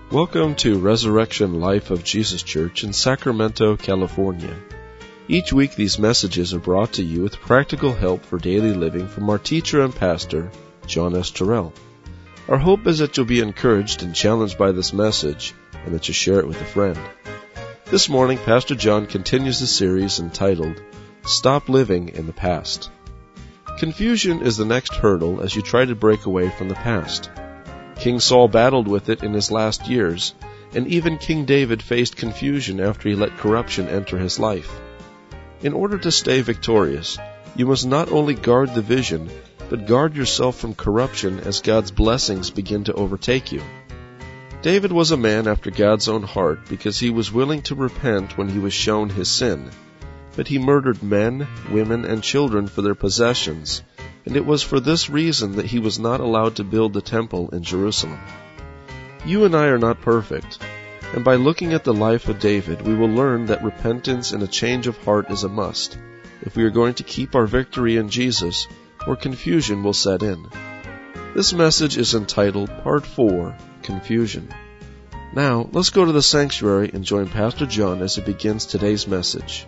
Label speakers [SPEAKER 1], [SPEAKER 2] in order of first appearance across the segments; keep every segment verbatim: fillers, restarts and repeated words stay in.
[SPEAKER 1] Welcome to Resurrection Life of Jesus Church in Sacramento, California. Each week these messages are brought to you with practical help for daily living from our teacher and pastor, John S. Terrell. Our hope is that you'll be encouraged and challenged by this message and that you share it with a friend. This morning, Pastor John continues the series entitled, Stop Living in the Past. Confusion is the next hurdle as you try to break away from the past. King Saul battled with it in his last years, and even King David faced confusion after he let corruption enter his life. In order to stay victorious, you must not only guard the vision, but guard yourself from corruption as God's blessings begin to overtake you. David was a man after God's own heart because he was willing to repent when he was shown his sin. But he murdered men, women, and children for their possessions, and it was for this reason that he was not allowed to build the temple in Jerusalem. You and I are not perfect, and by looking at the life of David, we will learn that repentance and a change of heart is a must if we are going to keep our victory in Jesus, or confusion will set in. This message is entitled Part four, Confusion. Now, let's go to the sanctuary and join Pastor John as he begins today's message.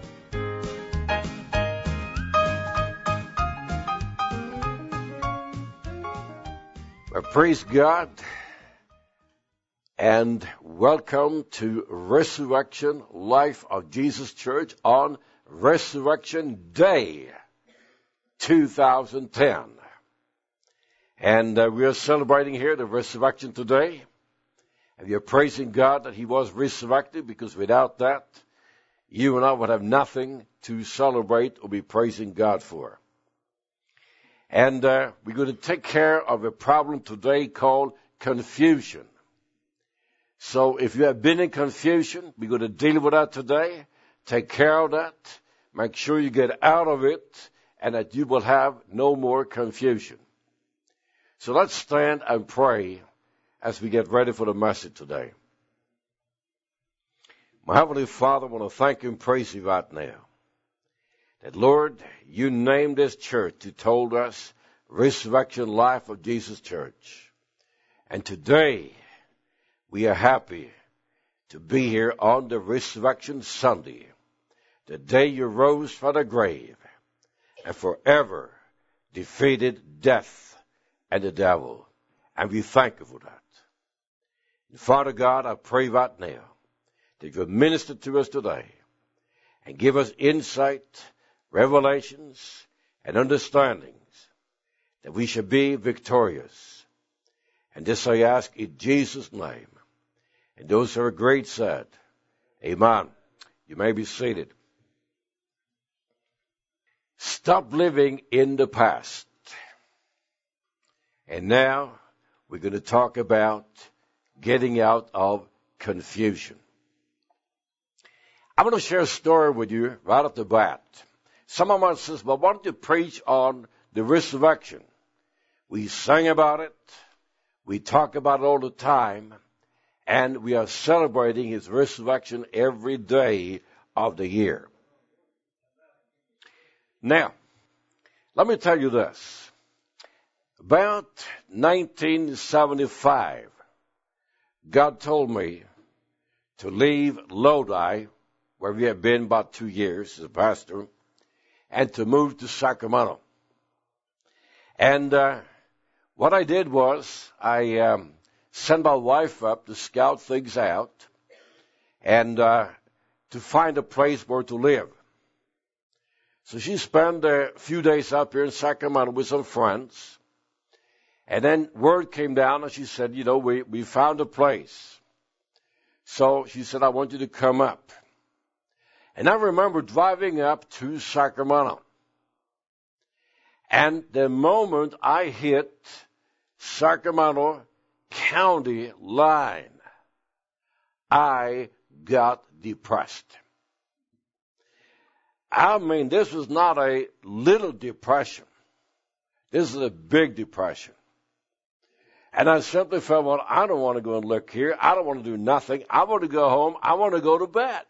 [SPEAKER 2] Well, praise God, and welcome to Resurrection Life of Jesus Church on Resurrection Day two thousand ten. And uh, we are celebrating here the resurrection today, and we are praising God that He was resurrected, because without that, you and I would have nothing to celebrate or be praising God for. And uh, we're going to take care of a problem today called confusion. So if you have been in confusion, we're going to deal with that today. Take care of that. Make sure you get out of it and that you will have no more confusion. So let's stand and pray as we get ready for the message today. My Heavenly Father, I want to thank you and praise you right now. That, Lord, you named this church. You told us Resurrection Life of Jesus Church. And today, we are happy to be here on the Resurrection Sunday, the day you rose from the grave and forever defeated death and the devil. And we thank you for that. And Father God, I pray right now that you minister to us today and give us insight, revelations, and understandings that we shall be victorious. And this I ask in Jesus' name. And those who are great said, Amen. You may be seated. Stop living in the past. And now we're going to talk about getting out of confusion. I'm going to share a story with you right off the bat. Someone says, well, why don't you preach on the resurrection? We sing about it, we talk about it all the time, and we are celebrating His resurrection every day of the year. Now, let me tell you this. About nineteen seventy-five, God told me to leave Lodi, where we have been about two years as a pastor, and to move to Sacramento. And uh, what I did was I um, sent my wife up to scout things out and uh, to find a place where to live. So she spent a few days up here in Sacramento with some friends. And then word came down and she said, you know, we, we found a place. So she said, I want you to come up. And I remember driving up to Sacramento. And the moment I hit Sacramento County line, I got depressed. I mean, this was not a little depression. This is a big depression. And I simply felt, well, I don't want to go and look here. I don't want to do nothing. I want to go home. I want to go to bed.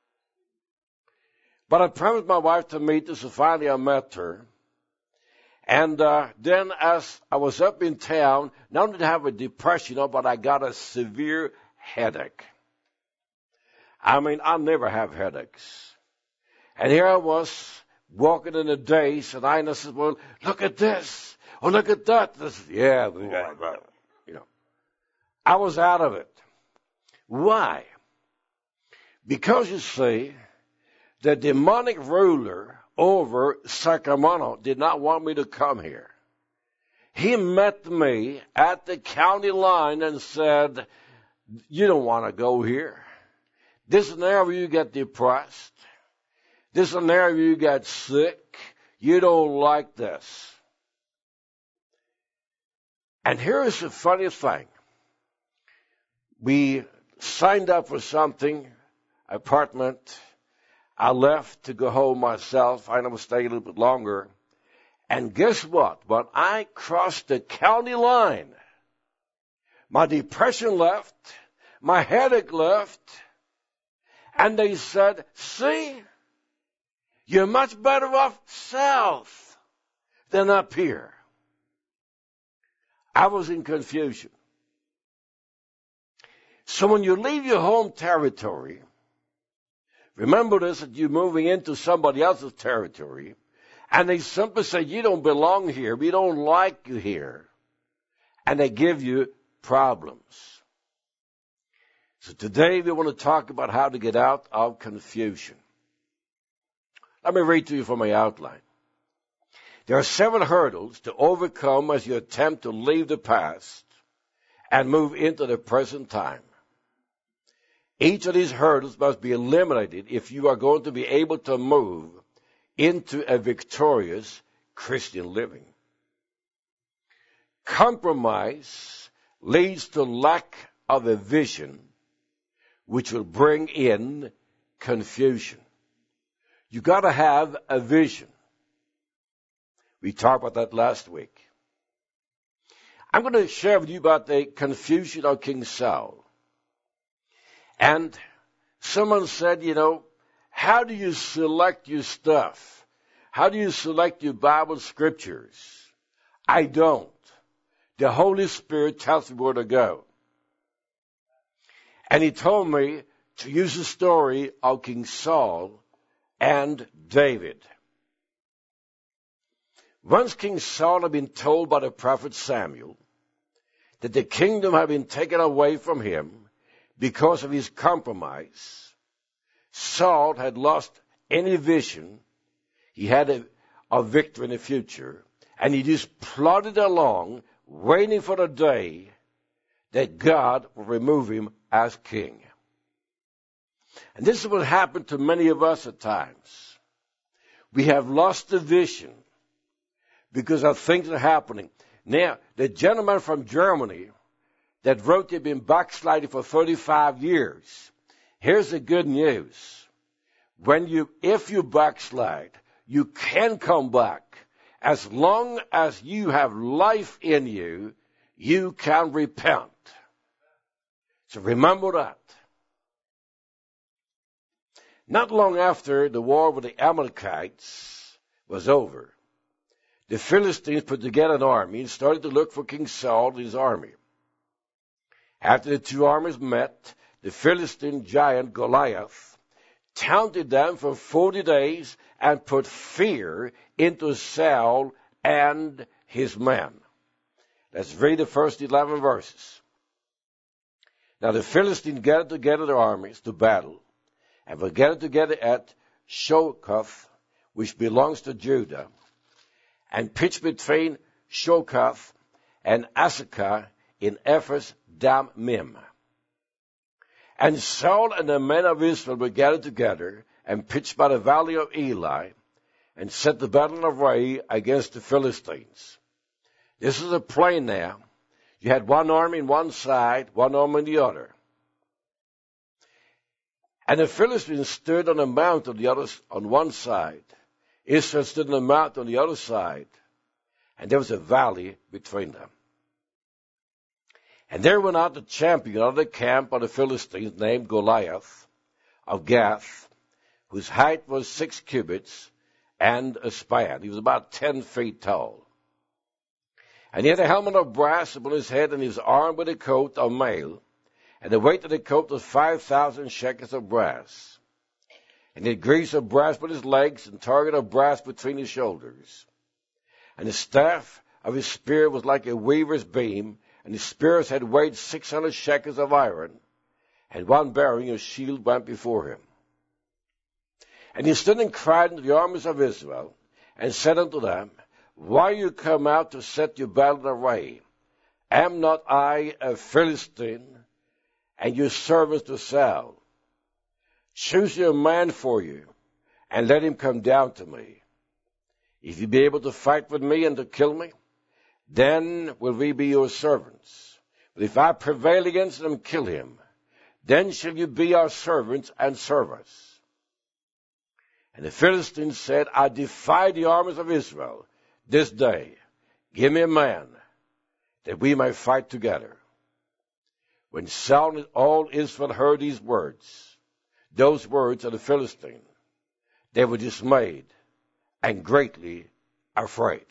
[SPEAKER 2] But I promised my wife to meet her, so finally I met her. And uh, then as I was up in town, not only did I have a depression, you know, but I got a severe headache. I mean, I never have headaches. And here I was walking in a daze, and I said, well, look at this. Oh, look at that. This, yeah, you know. I was out of it. Why? Because, you see, the demonic ruler over Sacramento did not want me to come here. He met me at the county line and said, you don't want to go here. This is an area where you get depressed. This is an area where you get sick. You don't like this. And here is the funny thing. We signed up for something, apartment. I left to go home myself. I was staying a little bit longer. And guess what? When I crossed the county line, my depression left, my headache left, and they said, see, you're much better off south than up here. I was in confusion. So when you leave your home territory, remember this, that you're moving into somebody else's territory, and they simply say, you don't belong here, we don't like you here, and they give you problems. So today we want to talk about how to get out of confusion. Let me read to you from my outline. There are seven hurdles to overcome as you attempt to leave the past and move into the present time. Each of these hurdles must be eliminated if you are going to be able to move into a victorious Christian living. Compromise leads to lack of a vision, which will bring in confusion. You got to have a vision. We talked about that last week. I'm going to share with you about the confusion of King Saul. And someone said, you know, how do you select your stuff? How do you select your Bible scriptures? I don't. The Holy Spirit tells me where to go. And he told me to use the story of King Saul and David. Once King Saul had been told by the prophet Samuel that the kingdom had been taken away from him because of his compromise, Saul had lost any vision. He had a, a victory in the future, and he just plodded along, waiting for the day that God will remove him as king. And this is what happened to many of us at times. We have lost the vision because of things that are happening. Now, the gentleman from Germany that wrote they've been backsliding for thirty-five years. Here's the good news. When you, if you backslide, you can come back. As long as you have life in you, you can repent. So remember that. Not long after the war with the Amalekites was over, the Philistines put together an army and started to look for King Saul and his army. After the two armies met, the Philistine giant Goliath taunted them for forty days and put fear into Saul and his men. Let's read the first eleven verses. Now the Philistines gathered together their armies to battle, and were gathered together at Shokoth, which belongs to Judah, and pitched between Shokoth and Azekah in Ephes Dammim. And Saul and the men of Israel were gathered together and pitched by the valley of Eli, and set the battle array against the Philistines. This is a plain now. You had one army on one side, one army on the other. And the Philistines stood on a mount on the other, on one side. Israel stood on a mount on the other side. And there was a valley between them. And there went out the champion of the camp of the Philistines, named Goliath of Gath, whose height was six cubits and a span. He was about ten feet tall. And he had a helmet of brass upon his head, and he was armed with a coat of mail. And the weight of the coat was five thousand shekels of brass. And he had grease of brass with his legs, and target of brass between his shoulders. And the staff of his spear was like a weaver's beam, and his spears had weighed six hundred shekels of iron, and one bearing a shield went before him. And he stood and cried unto the armies of Israel, and said unto them, Why are you come out to set your battle array? Am not I a Philistine, and your servants to Saul? Choose you a man for you, and let him come down to me. If you be able to fight with me and to kill me, then will we be your servants. But if I prevail against him and kill him, then shall you be our servants and serve us. And the Philistines said, I defy the armies of Israel this day. Give me a man, that we may fight together. When Saul and all Israel heard these words, those words of the Philistine, they were dismayed and greatly afraid.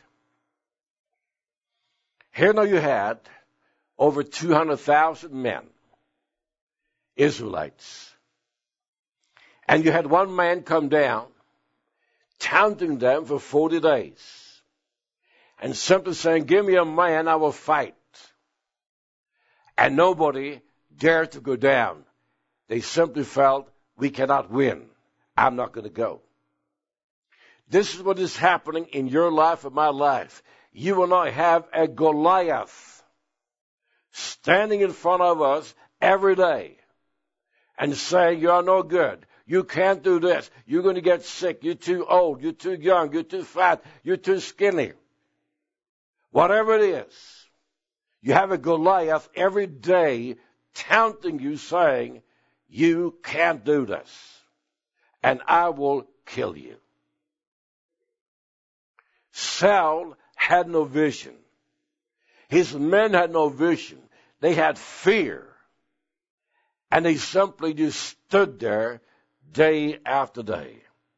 [SPEAKER 2] Here now you had over two hundred thousand men, Israelites. And you had one man come down, taunting them for forty days, and simply saying, give me a man, I will fight. And nobody dared to go down. They simply felt, we cannot win. I'm not going to go. This is what is happening in your life and my life. You and I have a Goliath standing in front of us every day and saying, you are no good. You can't do this. You're going to get sick. You're too old. You're too young. You're too fat. You're too skinny. Whatever it is, you have a Goliath every day taunting you, saying, you can't do this, and I will kill you. Saul had no vision. His men had no vision. They had fear. And they simply just stood there day after day.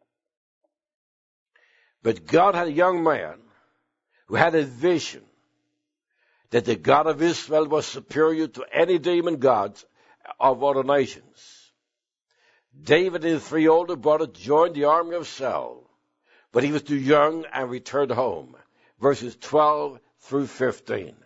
[SPEAKER 2] But God had a young man who had a vision that the God of Israel was superior to any demon gods of other nations. David and his three older brothers joined the army of Saul, but he was too young and returned home. Verses twelve through fifteen.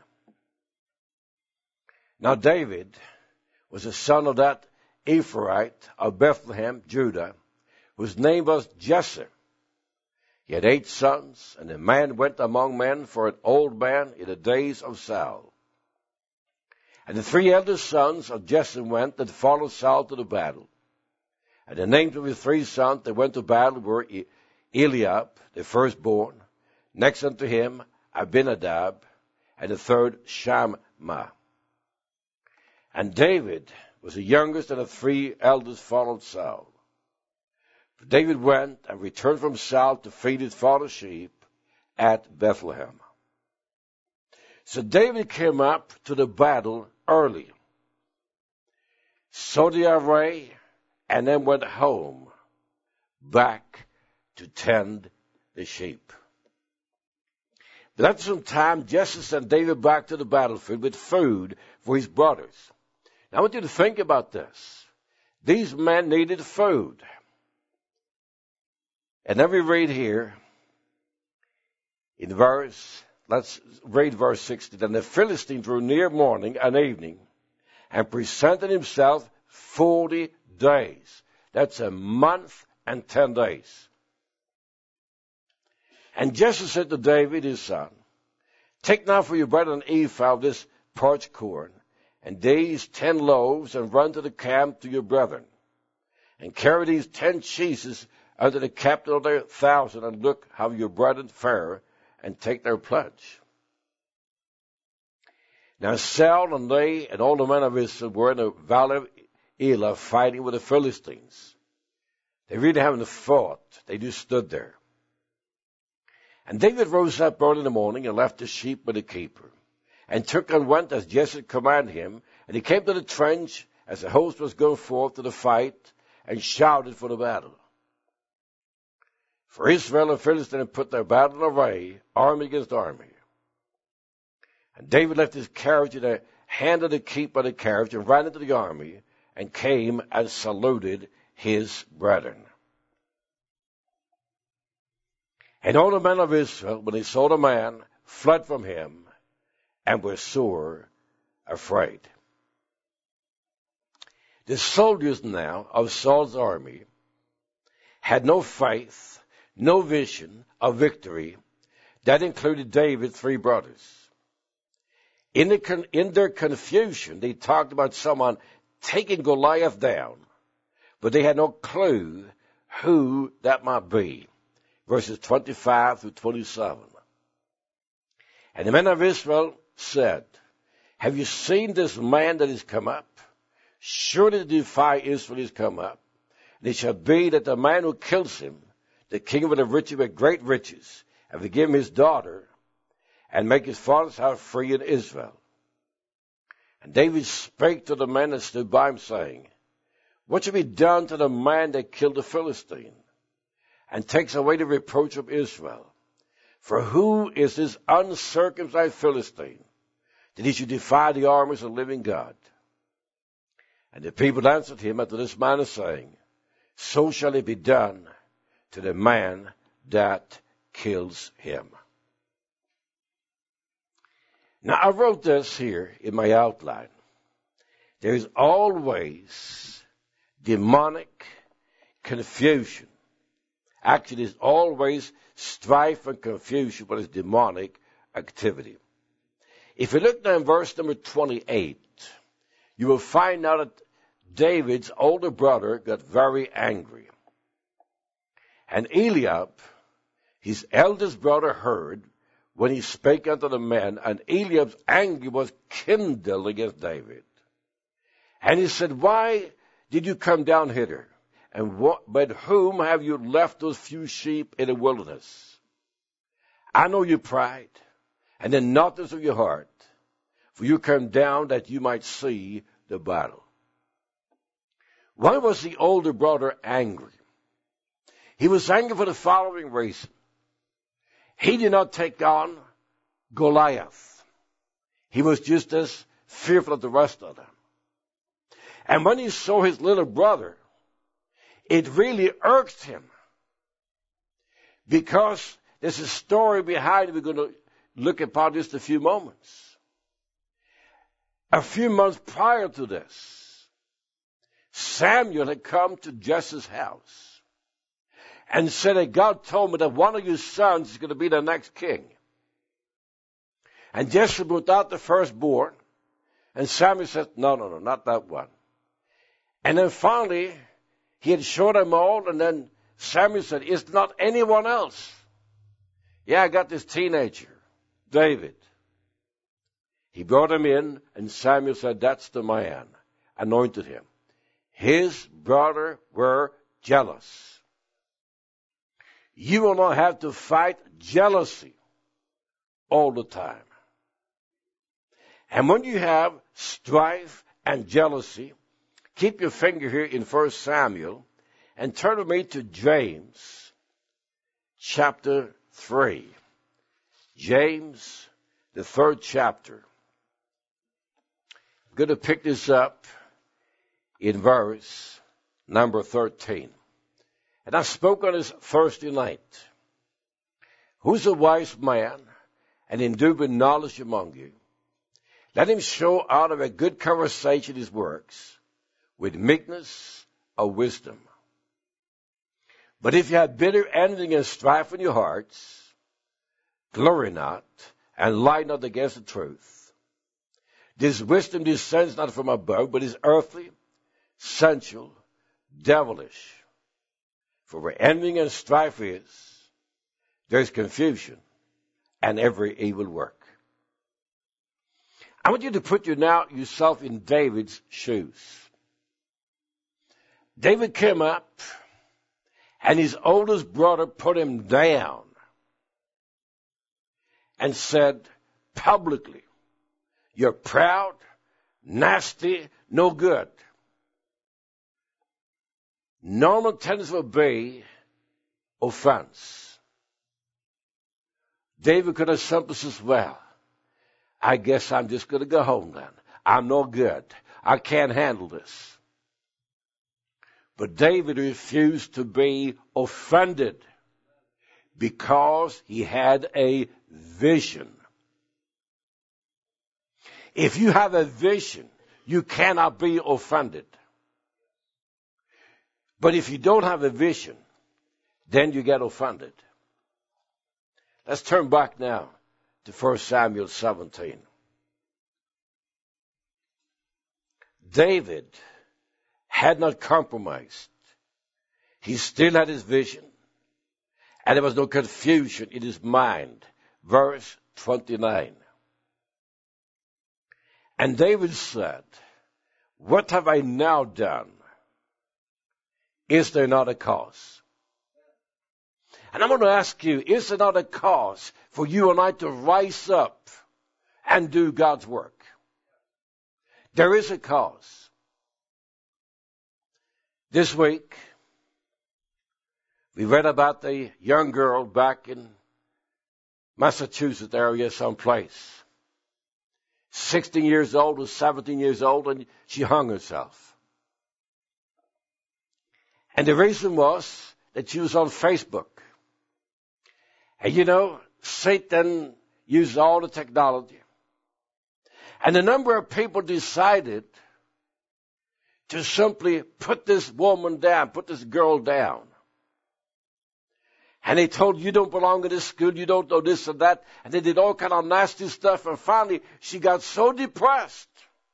[SPEAKER 2] Now David was the son of that Ephraite of Bethlehem, Judah, whose name was Jesse. He had eight sons, and the man went among men for an old man in the days of Saul. And the three eldest sons of Jesse went and followed Saul to the battle. And the names of his three sons that went to battle were Eliab, the firstborn, next unto him Abinadab, and the third Shammah. And David was the youngest, and the three eldest followed Saul. For David went and returned from Saul to feed his father's sheep at Bethlehem. So David came up to the battle early, saw the array, and then went home back to tend the sheep. But after some time, Jesse sent David back to the battlefield with food for his brothers. Now I want you to think about this. These men needed food. And then we read here in verse, let's read verse sixty. Then the Philistine drew near morning and evening and presented himself forty days. That's a month and ten days. And Jesse said to David his son, take now for your bread an ephah of this parched corn, and these ten loaves, and run to the camp to your brethren, and carry these ten cheeses unto the captain of their thousand, and look how your brethren fare, and take their pledge. Now Saul and they and all the men of Israel were in the valley of Elah fighting with the Philistines. They really haven't fought. They just stood there. And David rose up early in the morning and left the sheep with the keeper, and took and went as Jesse commanded him. And he came to the trench as the host was going forth to the fight, and shouted for the battle. For Israel and Philistine had put their battle array, army against army. And David left his carriage in the handed the keep of the carriage and ran into the army and came and saluted his brethren. And all the men of Israel, when they saw the man, fled from him and were sore afraid. The soldiers now of Saul's army had no faith, no vision of victory. That included David's three brothers. In, the, in their confusion, they talked about someone taking Goliath down, but they had no clue who that might be. Verses twenty-five through twenty-seven. And the men of Israel said, have you seen this man that is come up? Surely to defy Israel is come up. And it shall be that the man who kills him, the king will have riches with great riches, and forgive him his daughter, and make his father's house free in Israel. And David spake to the men that stood by him, saying, what shall be done to the man that killed the Philistine, and takes away the reproach of Israel? For who is this uncircumcised Philistine, that he should defy the armies of the living God? And the people answered him after this manner, saying, so shall it be done to the man that kills him. Now, I wrote this here in my outline. There is always demonic confusion. Actually, there's always strife and confusion, but it's demonic activity. If you look now in verse number twenty-eight, you will find out that David's older brother got very angry. And Eliab, his eldest brother, heard when he spake unto the men, and Eliab's anger was kindled against David. And he said, why did you come down hither? And what, but whom have you left those few sheep in the wilderness? I know your pride, and the naughtiness of your heart, for you come down that you might see the battle. Why was the older brother angry? He was angry for the following reason. He did not take on Goliath. He was just as fearful as the rest of them. And when he saw his little brother, it really irked him, because there's a story behind it we're going to look upon just a few moments. A few months prior to this, Samuel had come to Jesse's house and said that God told me that one of your sons is going to be the next king. And Jesse brought out the firstborn, and Samuel said, no, no, no, not that one. And then finally, he had showed them all, and then Samuel said, it's not anyone else. Yeah, I got this teenager, David. He brought him in, and Samuel said, that's the man. Anointed him. His brother were jealous. You will not have to fight jealousy all the time. And when you have strife and jealousy, keep your finger here in First Samuel and turn with me to James chapter three. James, the third chapter. I'm going to pick this up in verse number thirteen. And I spoke on this Thursday night. Who's a wise man and endued with knowledge among you? Let him show out of a good conversation his works, with meekness of wisdom. But if you have bitter envy and strife in your hearts, glory not, and lie not against the truth. This wisdom descends not from above, but is earthly, sensual, devilish. For where envy and strife is, there is confusion and every evil work. I want you to put you now yourself in David's shoes. David came up, and his oldest brother put him down and said publicly, you're proud, nasty, no good. Normal tendency to obey offense. David could have simply said, well, I guess I'm just going to go home then. I'm no good. I can't handle this. But David refused to be offended because he had a vision. If you have a vision, you cannot be offended. But if you don't have a vision, then you get offended. Let's turn back now to First Samuel seventeen. David had not compromised. He still had his vision, and there was no confusion in his mind. Verse twenty-nine. And David said, what have I now done? Is there not a cause? And I'm going to ask you, is there not a cause for you and I to rise up and do God's work? There is a cause. This week, we read about the young girl back in Massachusetts area someplace. sixteen years old or seventeen years old, and she hung herself. And the reason was that she was on Facebook. And you know, Satan used all the technology. And a number of people decided to simply put this woman down, put this girl down. And they told her, you don't belong in this school, you don't know this and that. And they did all kind of nasty stuff. And finally, she got so depressed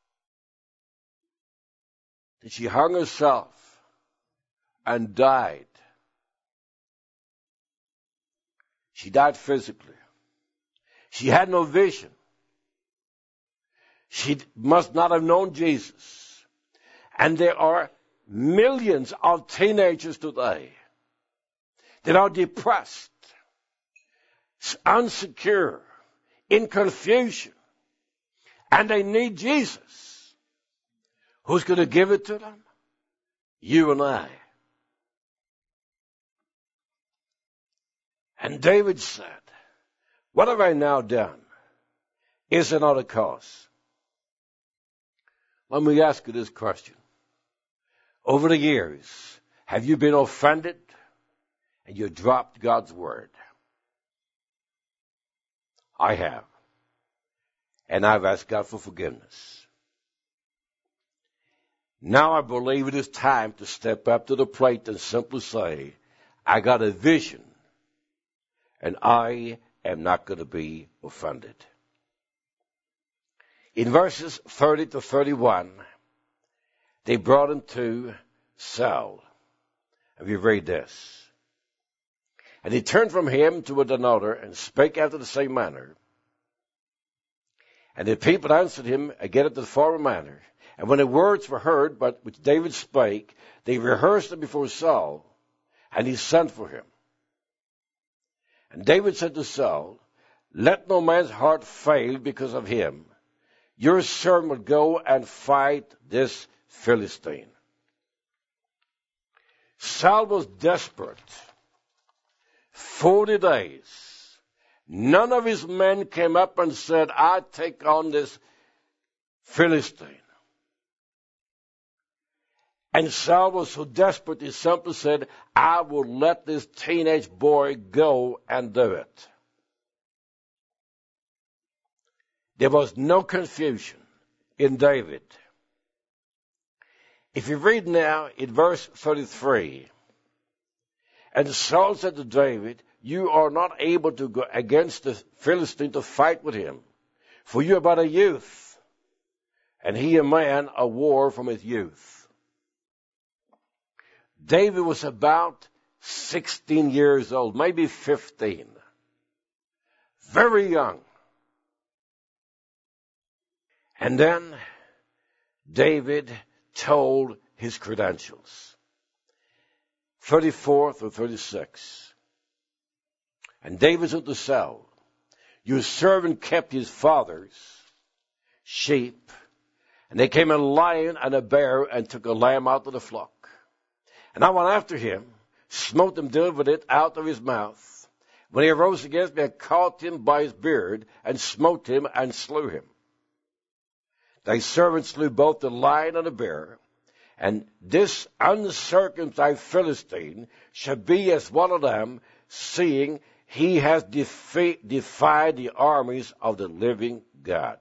[SPEAKER 2] that she hung herself and died. She died physically. She had no vision. She must not have known Jesus. And there are millions of teenagers today that are depressed, insecure, in confusion, and they need Jesus. Who's going to give it to them? You and I. And David said, what have I now done? Is there not a cause? Let me ask you this question. Over the years, have you been offended and you dropped God's word? I have. And I've asked God for forgiveness. Now I believe it is time to step up to the plate and simply say, I got a vision, and I am not going to be offended. In verses thirty to thirty-one, they brought him to Saul. And we read this. And he turned from him toward another and spake after the same manner. And the people answered him again after the former manner. And when the words were heard, but which David spake, they rehearsed them before Saul, and he sent for him. And David said to Saul, let no man's heart fail because of him. Your servant will go and fight this Philistine. Saul was desperate. Forty days. None of his men came up and said, I take on this Philistine. And Saul was so desperate, he simply said, I will let this teenage boy go and do it. There was no confusion in David. If you read now in verse thirty-three, and Saul said to David, you are not able to go against the Philistine to fight with him, for you are but a youth, and he a man of war from his youth. David was about sixteen years old, maybe fifteen. Very young. And then David told his credentials. thirty-four through thirty-six. And David said to Saul, your servant kept his father's sheep, and there came a lion and a bear and took a lamb out of the flock. And I went after him, smote him, delivered it out of his mouth. When he arose against me, I caught him by his beard and smote him and slew him. thy servant slew both the lion and the bear, and this uncircumcised Philistine shall be as one of them, seeing he has defi- defied the armies of the living God.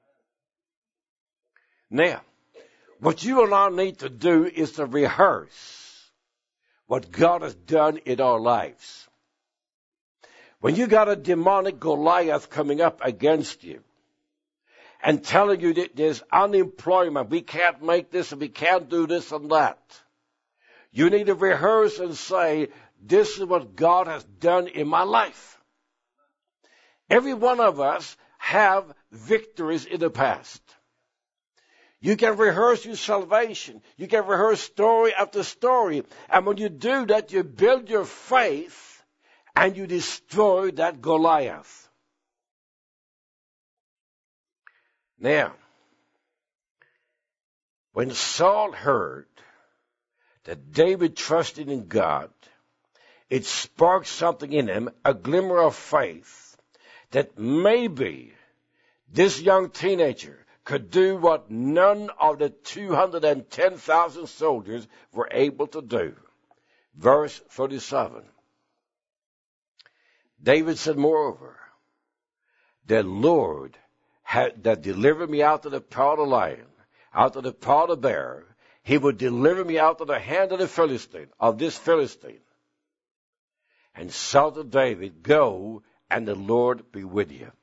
[SPEAKER 2] Now, what you and I need to do is to rehearse what God has done in our lives. When you got a demonic Goliath coming up against you and telling you that there's unemployment, we can't make this and we can't do this and that, you need to rehearse and say, this is what God has done in my life. Every one of us have victories in the past. You can rehearse your salvation. You can rehearse story after story. And when you do that, you build your faith and you destroy that Goliath. Now, when Saul heard that David trusted in God, it sparked something in him, a glimmer of faith, that maybe this young teenager could do what none of the two hundred ten thousand soldiers were able to do. Verse thirty-seven. David said, moreover, the Lord had, that delivered me out of the paw of the lion, out of the paw of the bear, he would deliver me out of the hand of the Philistine, of this Philistine. And said to David, go, and the Lord be with you.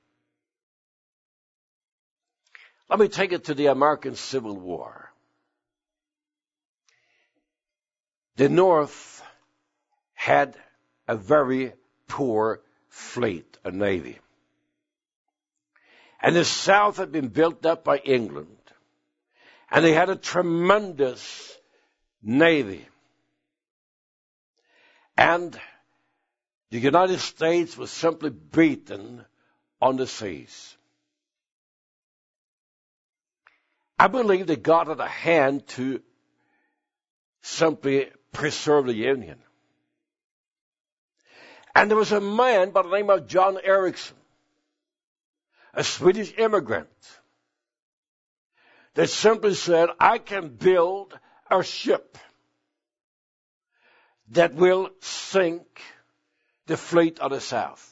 [SPEAKER 2] Let me take it to the American Civil War. The North had a very poor fleet, a navy. And the South had been built up by England. And they had a tremendous navy. And the United States was simply beaten on the seas. I believe that God had a hand to simply preserve the Union. And there was a man by the name of John Ericsson, a Swedish immigrant, that simply said, I can build a ship that will sink the fleet of the South.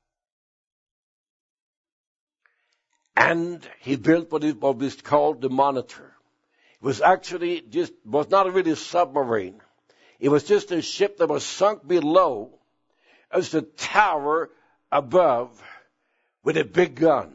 [SPEAKER 2] And he built what is, what is called the Monitor. It was actually just, was not really a submarine. It was just a ship that was sunk below as the tower above with a big gun.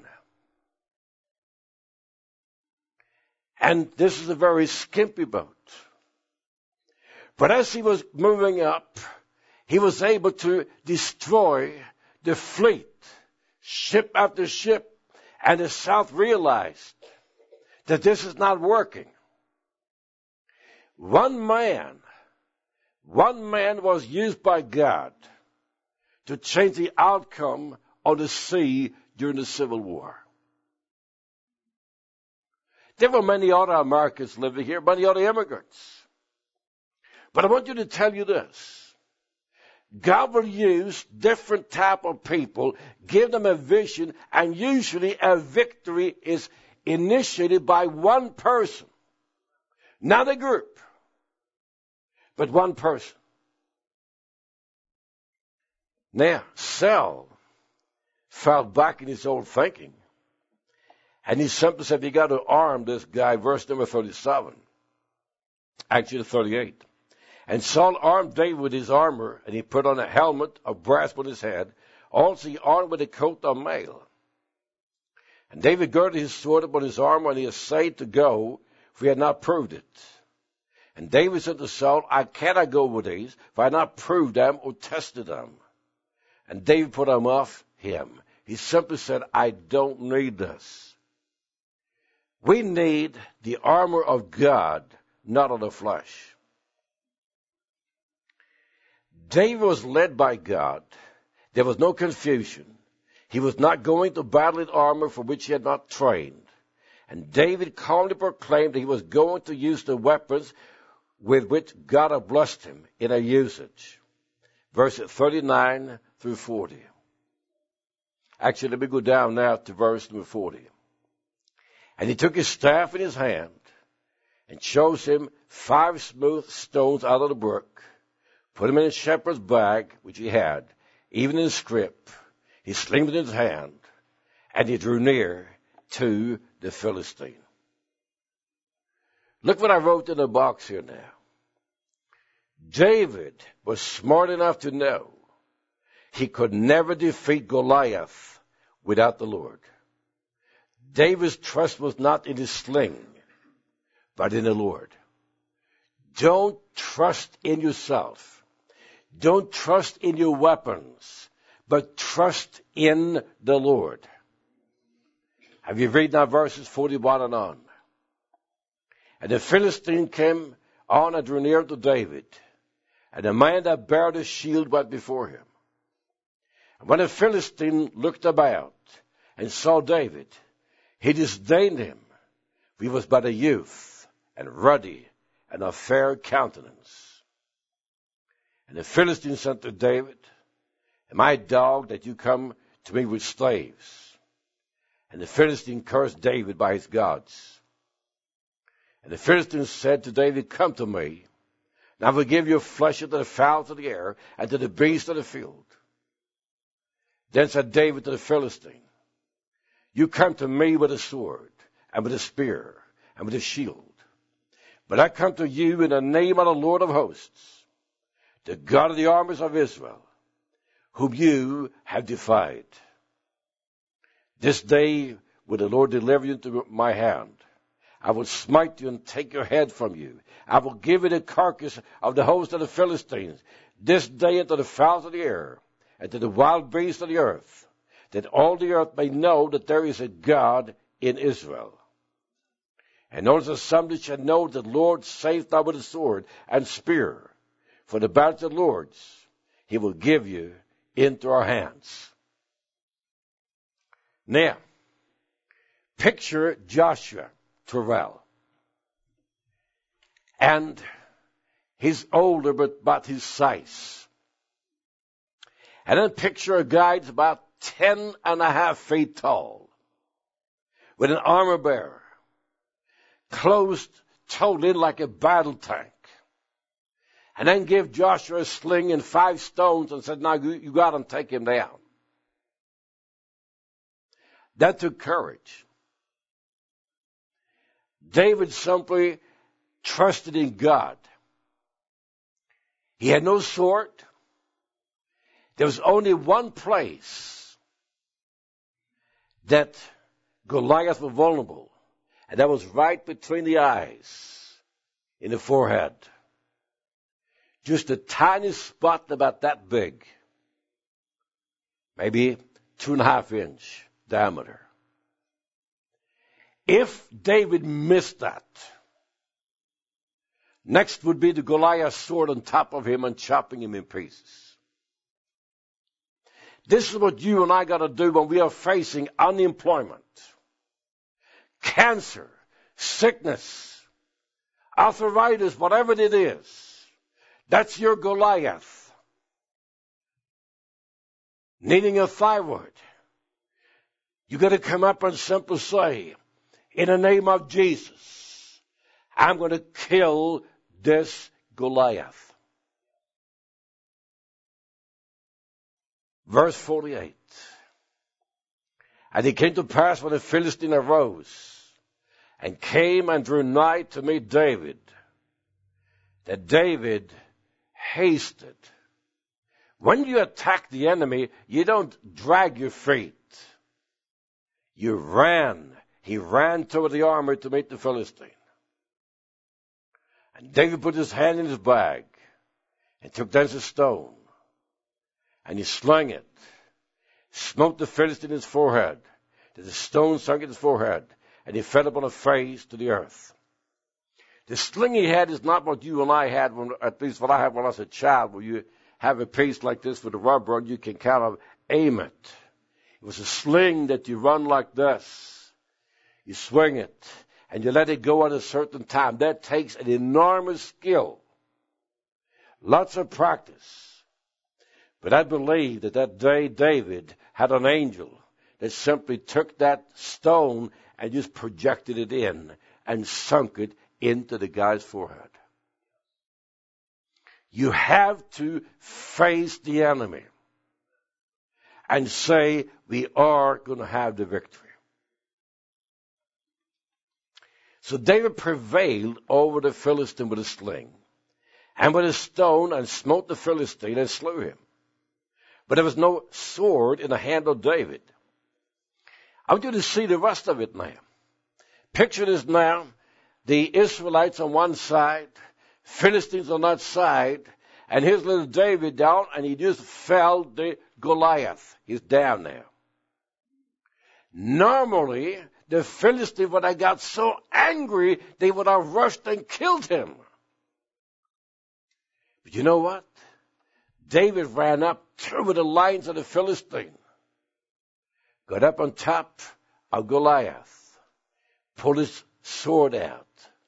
[SPEAKER 2] And this is a very skimpy boat. But as he was moving up, he was able to destroy the fleet, ship after ship. And the South realized that this is not working. One man, one man was used by God to change the outcome of the sea during the Civil War. There were many other Americans living here, many other immigrants. But I want you to tell you this. God will use different type of people, give them a vision, and usually a victory is initiated by one person. Not a group, but one person. Now, Saul fell back in his old thinking. And he simply said, you got to arm this guy, verse number thirty-seven. Actually, thirty-eight. And Saul armed David with his armor, and he put on a helmet of brass on his head. Also he armed with a coat of mail. And David girded his sword upon his armor, and he essayed to go, for he had not proved it. And David said to Saul, I cannot go with these, for I have not proved them or tested them. And David put them off him. He simply said, I don't need this. We need the armor of God, not of the flesh. David was led by God. There was no confusion. He was not going to battle in armor for which he had not trained. And David calmly proclaimed that he was going to use the weapons with which God had blessed him in a usage. Verses thirty-nine through forty. Actually, let me go down now to verse number forty. And he took his staff in his hand and chose him five smooth stones out of the brook, put him in a shepherd's bag, which he had, even in a scrip. He slinged it in his hand, and he drew near to the Philistine. Look what I wrote in the box here now. David was smart enough to know he could never defeat Goliath without the Lord. David's trust was not in his sling, but in the Lord. Don't trust in yourself. Don't trust in your weapons, but trust in the Lord. Have you read now verses forty-one and on? And the Philistine came on and drew near to David, and the man that bare the shield went before him. And when the Philistine looked about and saw David, he disdained him, for he was but a youth, and ruddy, and of fair countenance. And the Philistine said to David, Am I a dog that you come to me with slaves? And the Philistine cursed David by his gods. And the Philistine said to David, Come to me, and I will give you flesh to the fowls of the air, and to the beasts of the field. Then said David to the Philistine, You come to me with a sword, and with a spear, and with a shield. But I come to you in the name of the Lord of hosts, the God of the armies of Israel, whom you have defied. This day will the Lord deliver you into my hand. I will smite you and take your head from you. I will give you the carcass of the host of the Philistines, this day unto the fowls of the air, and to the wild beasts of the earth, that all the earth may know that there is a God in Israel. And all the assembly shall know that the Lord saveth not with a sword and spear, for the battle of the Lord's he will give you into our hands. Now, picture Joshua Terrell. And he's older, but about his size. And then picture a guy that's about ten and a half feet tall, with an armor bearer, closed, toed in like a battle tank. And then give Joshua a sling and five stones and said, Now you, you got him, take him down. That took courage. David simply trusted in God. He had no sword. There was only one place that Goliath was vulnerable, and that was right between the eyes, in the forehead. Just a tiny spot about that big, maybe two and a half inch diameter. If David missed that, next would be the Goliath's sword on top of him and chopping him in pieces. This is what you and I got to do when we are facing unemployment, cancer, sickness, arthritis, whatever it is. That's your Goliath. Needing a thyroid. You got to come up and simply say, in the name of Jesus, I'm going to kill this Goliath. Verse forty-eight. And it came to pass when the Philistine arose and came and drew nigh to meet David, that David hasted. When you attack the enemy, you don't drag your feet. You ran. He ran toward the armor to meet the Philistine. And David put his hand in his bag and took thence a stone. And he slung it, smote the Philistine in his forehead, that the stone sunk in his forehead, and he fell upon his face to the earth. The sling he had is not what you and I had, when, at least what I had when I was a child, where you have a piece like this with a rubber and you can kind of aim it. It was a sling that you run like this. You swing it, and you let it go at a certain time. That takes an enormous skill, lots of practice. But I believe that that day David had an angel that simply took that stone and just projected it in and sunk it into the guy's forehead. You have to face the enemy and say, we are going to have the victory. So David prevailed over the Philistine with a sling and with a stone, and smote the Philistine and slew him. But there was no sword in the hand of David. I want you to see the rest of it now. Picture this now. The Israelites on one side, Philistines on that side, and here's little David down, and he just felled the Goliath. He's down now. Normally, the Philistines, when they got so angry, they would have rushed and killed him. But you know what? David ran up through the lines of the Philistine, got up on top of Goliath, pulled his sword out.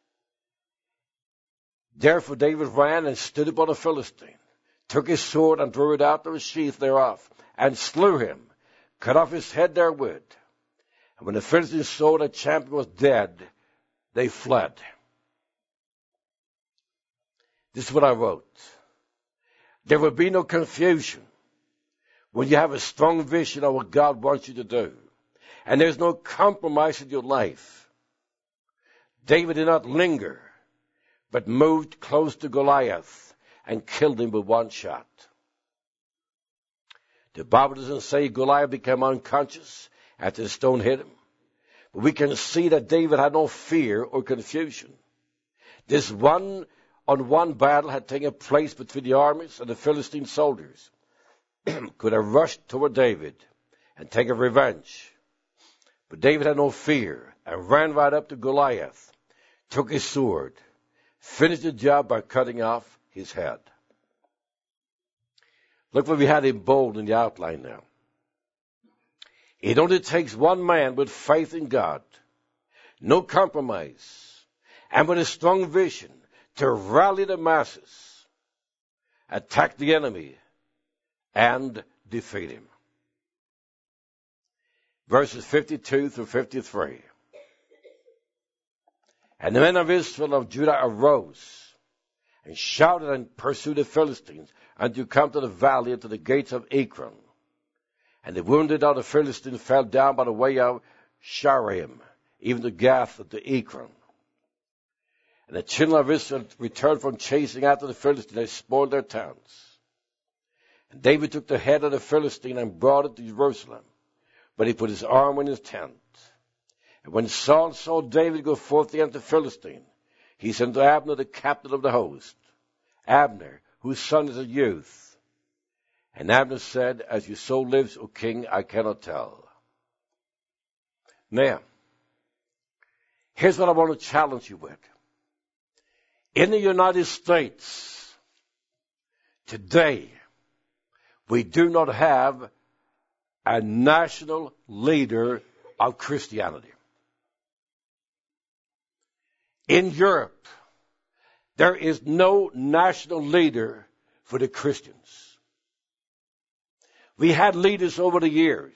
[SPEAKER 2] Therefore David ran and stood upon the Philistine, took his sword and drew it out of his sheath thereof, and slew him, cut off his head therewith. And when the Philistines saw that champion was dead, they fled. This is what I wrote. There will be no confusion when you have a strong vision of what God wants you to do. And there's no compromise in your life. David did not linger, but moved close to Goliath and killed him with one shot. The Bible doesn't say Goliath became unconscious after the stone hit him. But we can see that David had no fear or confusion. This one on one battle had taken place between the armies and the Philistine soldiers. Could have rushed toward David and taken revenge. But David had no fear and ran right up to Goliath, took his sword, finished the job by cutting off his head. Look what we had in bold in the outline now. It only takes one man with faith in God, no compromise, and with a strong vision to rally the masses, attack the enemy, and defeat him. Verses fifty-two through fifty-three. And the men of Israel of Judah arose and shouted and pursued the Philistines until come to the valley and to the gates of Ekron. And the wounded of the Philistines fell down by the way of Shaaraim, even to Gath and to Ekron. And the children of Israel returned from chasing after the Philistines. They spoiled their towns. And David took the head of the Philistine and brought it to Jerusalem. But he put his arm in his tent. And when Saul saw David go forth against the Philistine, he sent to Abner, the captain of the host. Abner, whose son is a youth. And Abner said, as your soul lives, O king, I cannot tell. Now, here's what I want to challenge you with. In the United States, today, we do not have a national leader of Christianity. In Europe, there is no national leader for the Christians. We had leaders over the years,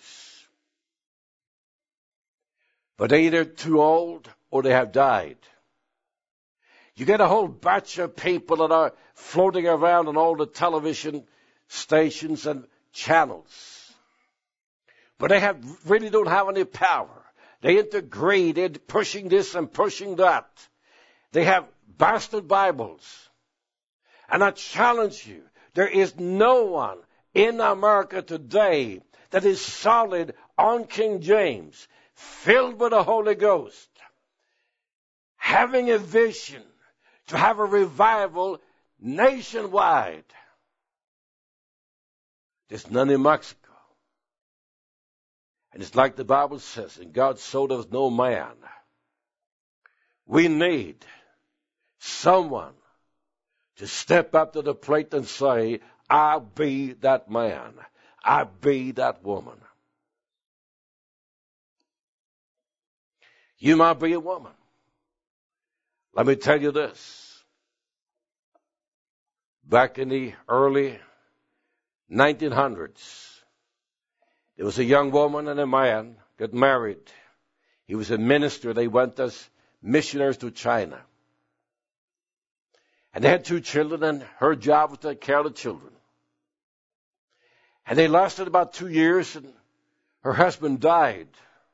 [SPEAKER 2] but they're either too old or they have died. You get a whole batch of people that are floating around on all the television stations and channels, but they have really don't have any power. They integrate, they're pushing this and pushing that. They have bastard Bibles. And I challenge you, there is no one in America today that is solid on King James, filled with the Holy Ghost, having a vision to have a revival nationwide. There's none in Mexico. And it's like the Bible says, and God so does no man. We need someone to step up to the plate and say, I be that man. I be that woman. You might be a woman. Let me tell you this. Back in the early nineteen hundreds, There was a young woman and a man got married. He was a minister. They went as missionaries to China. And they had two children, and her job was to take care of the children. And they lasted about two years, and her husband died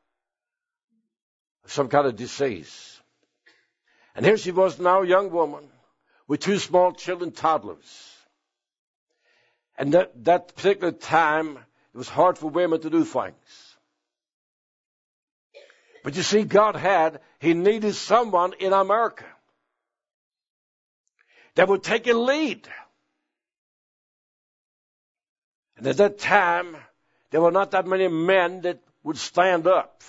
[SPEAKER 2] of some kind of disease. And here she was now, a young woman, with two small children, toddlers. And that, that particular time, it was hard for women to do things. But you see, God had, He needed someone in America that would take a lead. And at that time, there were not that many men that would stand up.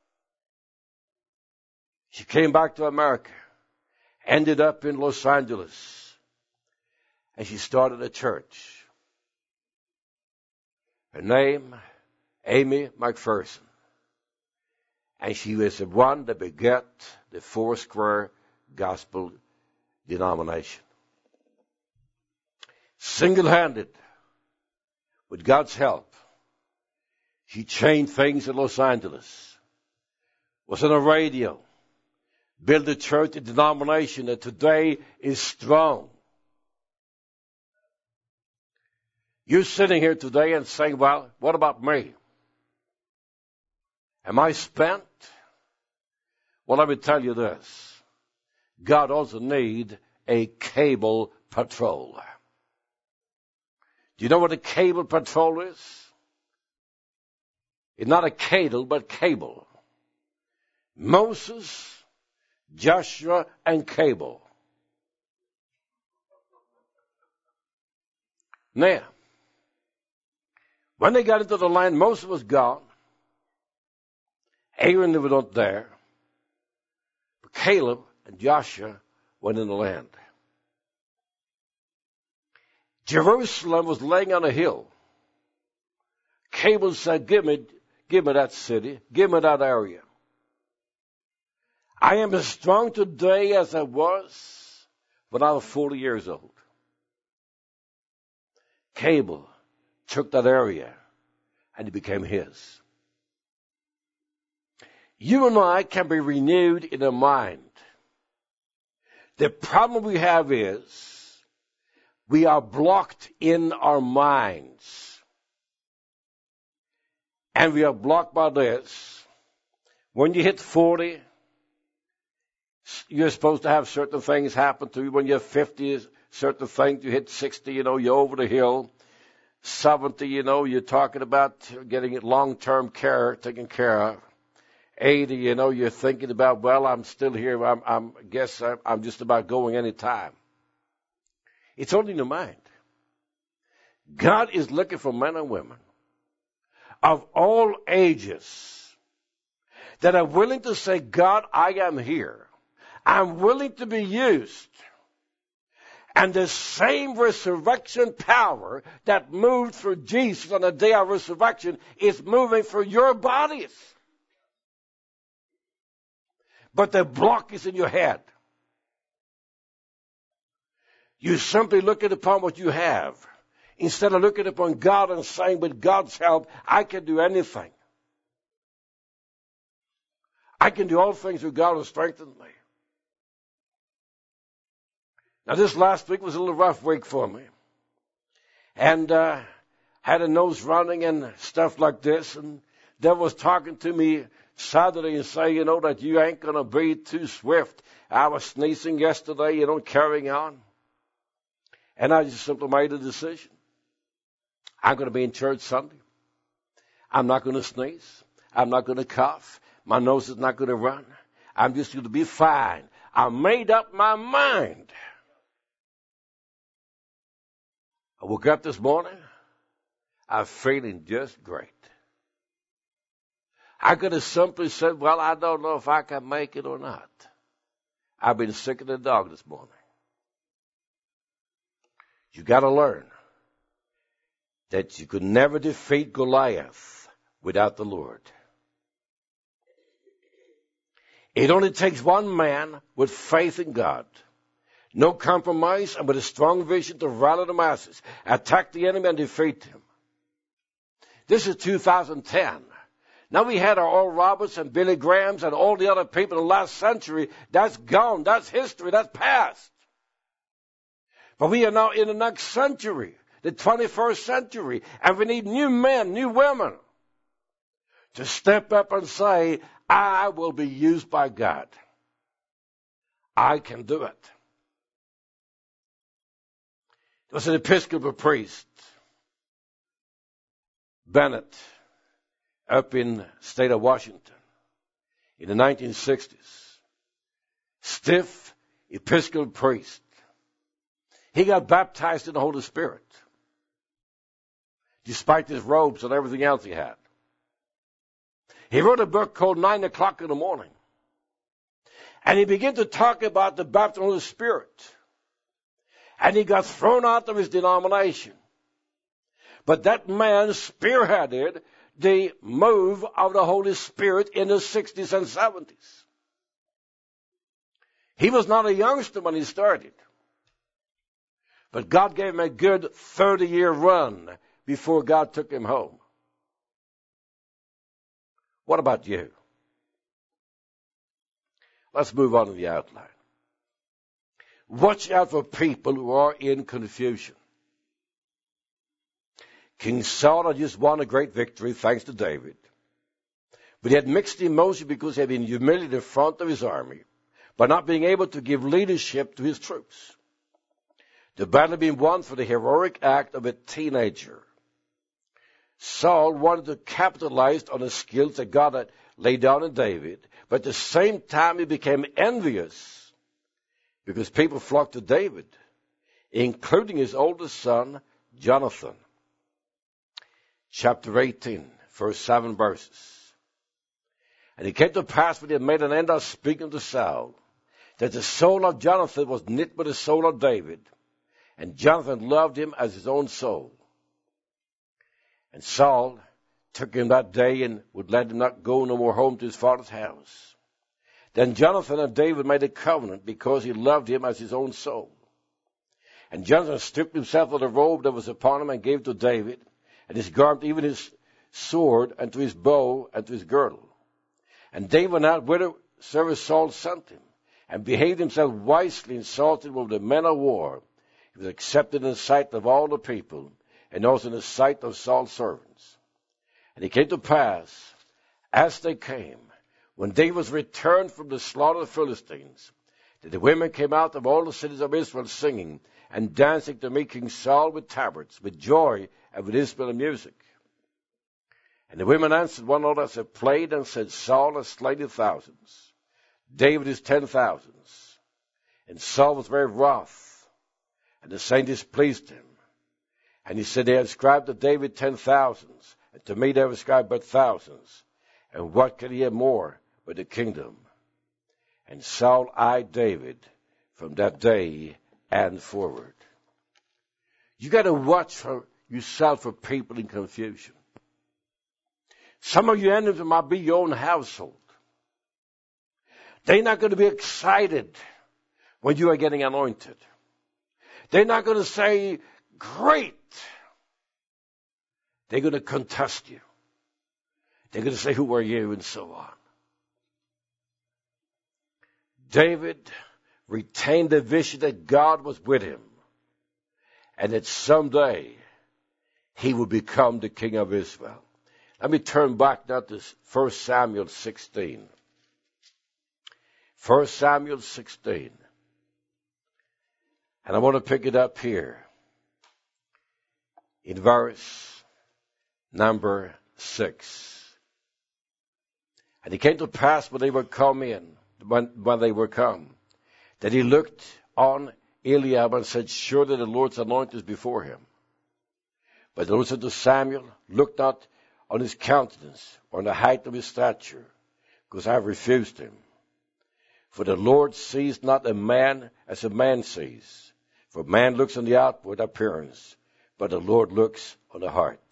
[SPEAKER 2] She came back to America, ended up in Los Angeles, and she started a church. Her name, Amy McPherson. And she was the one that begat the Foursquare Gospel denomination. Single-handed, with God's help, she changed things in Los Angeles. Was on the radio. Built a church, a denomination that today is strong. You're sitting here today and saying, well, what about me? Am I spent? Well, let me tell you this. God also needs a cable patrol. Do you know what a cable patrol is? It's not a cable, but cable. Moses, Joshua, and Cable. Now, when they got into the land, Moses was gone. Aaron was not there. But Caleb and Joshua went in the land. Jerusalem was laying on a hill. Cable said, give me, give me that city. Give me that area. I am as strong today as I was when I was forty years old. Cable took that area and it became his. You and I can be renewed in the mind. The problem we have is we are blocked in our minds. And we are blocked by this. When you hit forty, you're supposed to have certain things happen to you. When you're fifty, certain things. You hit sixty, you know, you're over the hill. seventy, you know, you're talking about getting long-term care taken care of. eighty, you know, you're thinking about, well, I'm still here. I'm, I'm I guess I'm, I'm just about going any time. It's only in the mind. God is looking for men and women of all ages that are willing to say, God, I am here. I'm willing to be used. And the same resurrection power that moved through Jesus on the day of resurrection is moving through your bodies. But the block is in your head. You simply looking upon what you have instead of looking upon God and saying, with God's help, I can do anything. I can do all things through God who strengthens me. Now, this last week was a little rough week for me. And uh, had a nose running and stuff like this. And Dad was talking to me Saturday and saying, you know, that you ain't going to be too swift. I was sneezing yesterday, you know, carrying on. And I just simply made a decision. I'm going to be in church Sunday. I'm not going to sneeze. I'm not going to cough. My nose is not going to run. I'm just going to be fine. I made up my mind. I woke up this morning. I'm feeling just great. I could have simply said, well, I don't know if I can make it or not. I've been sick of the dog this morning. You got to learn that you could never defeat Goliath without the Lord. It only takes one man with faith in God, no compromise, and with a strong vision to rally the masses, attack the enemy and defeat him. This is two thousand ten. Now we had our Oral Roberts and Billy Grahams and all the other people in the last century. That's gone. That's history. That's past. But we are now in the next century, the twenty-first century, and we need new men, new women to step up and say, I will be used by God. I can do it. There was an Episcopal priest, Bennett, up in the state of Washington in the nineteen sixties. Stiff Episcopal priest. He got baptized in the Holy Spirit, despite his robes and everything else he had. He wrote a book called Nine O'Clock in the Morning. And he began to talk about the baptism of the Spirit. And he got thrown out of his denomination. But that man spearheaded the move of the Holy Spirit in the sixties and seventies. He was not a youngster when he started. But God gave him a good thirty-year run before God took him home. What about you? Let's move on to the outline. Watch out for people who are in confusion. King Saul had just won a great victory, thanks to David. But he had mixed emotions because he had been humiliated in front of his army by not being able to give leadership to his troops. The battle had been won for the heroic act of a teenager. Saul wanted to capitalize on the skills that God had laid down in David, but at the same time he became envious because people flocked to David, including his oldest son, Jonathan. Chapter eighteen, first seven verses. And it came to pass when he had made an end of speaking to Saul, that the soul of Jonathan was knit with the soul of David, and Jonathan loved him as his own soul. And Saul took him that day and would let him not go no more home to his father's house. Then Jonathan and David made a covenant because he loved him as his own soul. And Jonathan stripped himself of the robe that was upon him and gave to David, and his garment, even his sword, and to his bow, and to his girdle. And David went out whithersoever Saul sent him, and behaved himself wisely and salted with the men of war. He was accepted in the sight of all the people, and also in the sight of Saul's servants. And it came to pass, as they came, when David was returned from the slaughter of the Philistines, that the women came out of all the cities of Israel singing and dancing to meet King Saul with tabrets, with joy, and with instrument of music. And the women answered one another as they played and said, Saul has slain his thousands, David his ten thousands. And Saul was very wroth, and the saying displeased him. And he said, they have ascribed to David ten thousands, and to me they have ascribed but thousands. And what can he have more but the kingdom? And Saul eyed David from that day and forward. You got to watch for yourself for people in confusion. Some of your enemies might be your own household. They're not going to be excited when you are getting anointed. They're not going to say, great. They're going to contest you. They're going to say, who are you? And so on. David retained the vision that God was with him, and that someday he would become the king of Israel. Let me turn back now to First Samuel sixteen. First Samuel sixteen. And I want to pick it up here in verse number six. And it came to pass when they were come in, when, when they were come, that he looked on Eliab and said, surely the Lord's anointed is before him. But the Lord said to Samuel, look not on his countenance or on the height of his stature, because I have refused him. For the Lord sees not a man as a man sees. For man looks on the outward appearance, but the Lord looks on the heart.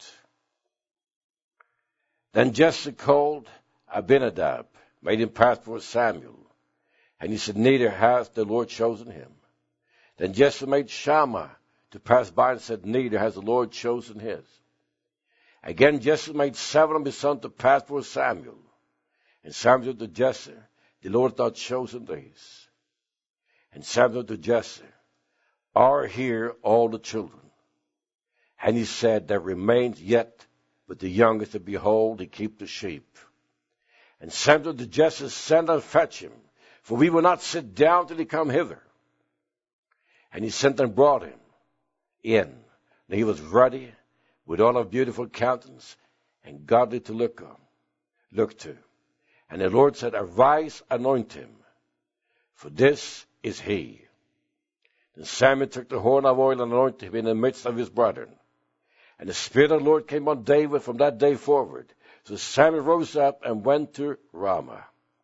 [SPEAKER 2] Then Jesse called Abinadab, made him pass before Samuel. And he said, neither hath the Lord chosen him. Then Jesse made Shammah to pass by and said, neither has the Lord chosen his. Again, Jesse made seven of his sons to pass for Samuel. And Samuel to Jesse, the Lord hath not chosen these. And Samuel to Jesse, are here all the children? And he said, there remains yet but the youngest, and behold, he keep the sheep. And Samuel to Jesse, send and fetch him, for we will not sit down till he come hither. And he sent and brought him in. And he was ruddy, with all of beautiful countenance, and godly to look on, look to. And the Lord said, arise, anoint him, for this is he. Then Samuel took the horn of oil and anointed him in the midst of his brethren. And the Spirit of the Lord came on David from that day forward. So Samuel rose up and went to Ramah.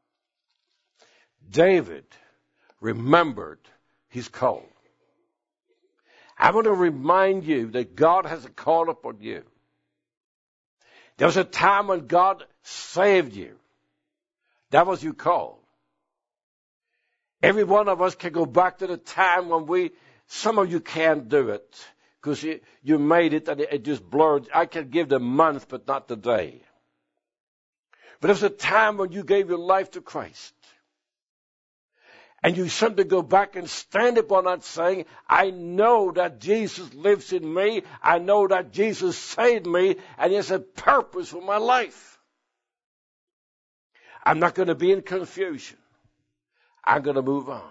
[SPEAKER 2] David remembered his call. I want to remind you that God has a call upon you. There was a time when God saved you. That was your call. Every one of us can go back to the time when we, some of you can't do it because you, you made it and it, it just blurred. I can give the month, but not the day. But there was a time when you gave your life to Christ. And you simply go back and stand upon that saying, I know that Jesus lives in me. I know that Jesus saved me and he has a purpose for my life. I'm not going to be in confusion. I'm going to move on.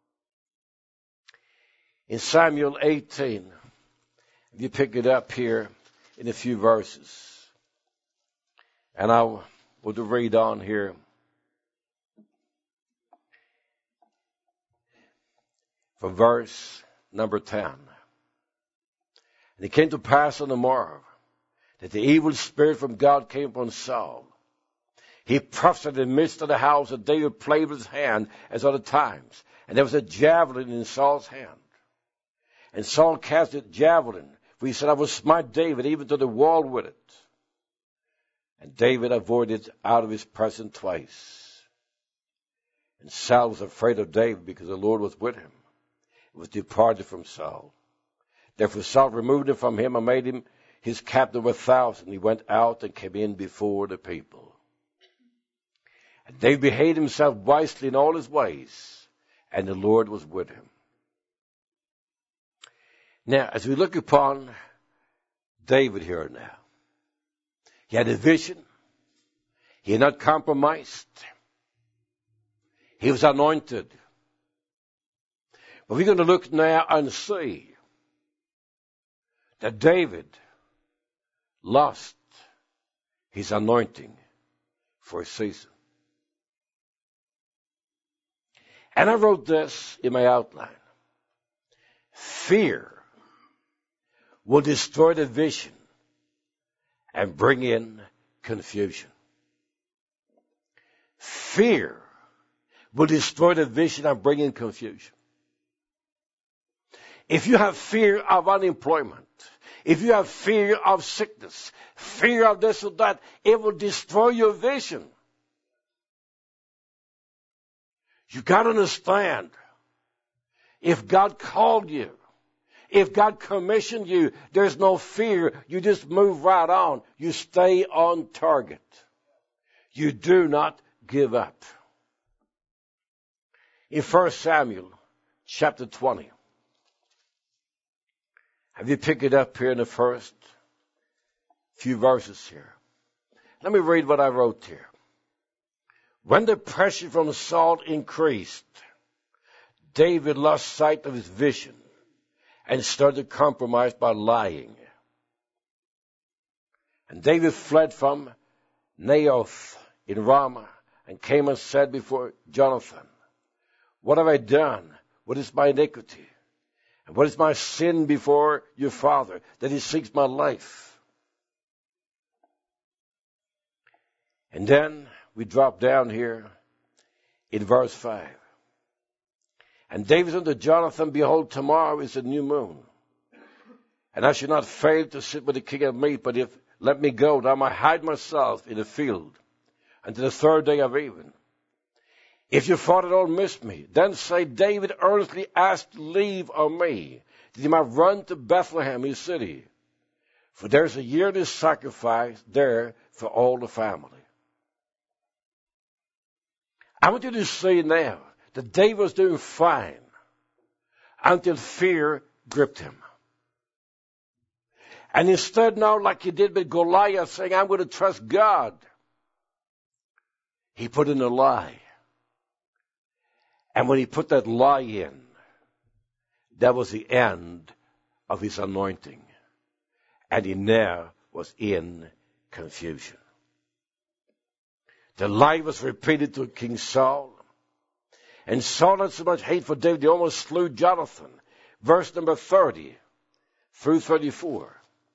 [SPEAKER 2] In Samuel eighteen, if you pick it up here in a few verses, and I will read on here. From verse number ten. And it came to pass on the morrow that the evil spirit from God came upon Saul. He prophesied in the midst of the house that David played with his hand as other times. And there was a javelin in Saul's hand. And Saul cast the javelin, for he said, I will smite David even to the wall with it. And David avoided out of his presence twice. And Saul was afraid of David because the Lord was with him. It was departed from Saul. Therefore Saul removed him from him and made him his captain of a thousand. He went out and came in before the people. And David behaved himself wisely in all his ways, and the Lord was with him. Now, as we look upon David here now, he had a vision. He had not compromised. He was anointed. But we're going to look now and see that David lost his anointing for a season. And I wrote this in my outline. Fear will destroy the vision and bring in confusion. Fear will destroy the vision and bring in confusion. If you have fear of unemployment, if you have fear of sickness, fear of this or that, it will destroy your vision. You got to understand, if God called you, if God commissioned you, there's no fear. You just move right on. You stay on target. You do not give up. In First Samuel chapter twenty, have you picked it up here in the first few verses here? Let me read what I wrote here. When the pressure from Saul increased, David lost sight of his vision and started to compromise by lying. And David fled from Naioth in Ramah and came and said before Jonathan, what have I done? What is my iniquity? And what is my sin before your father, that he seeks my life? And then we drop down here in verse five. And David said to Jonathan, behold, tomorrow is a new moon. And I should not fail to sit with the king and meat, but if let me go, that I might hide myself in the field until the third day of even. If your father don't miss me, then say, David earnestly asked leave of me, that he might run to Bethlehem, his city. For there's a yearly sacrifice there for all the family. I want you to see now that David was doing fine until fear gripped him. And instead now, like he did with Goliath, saying, I'm going to trust God, he put in a lie. And when he put that lie in, that was the end of his anointing. And he now was in confusion. The lie was repeated to King Saul. And Saul had so much hate for David, he almost slew Jonathan. Verse number thirty through thirty-four.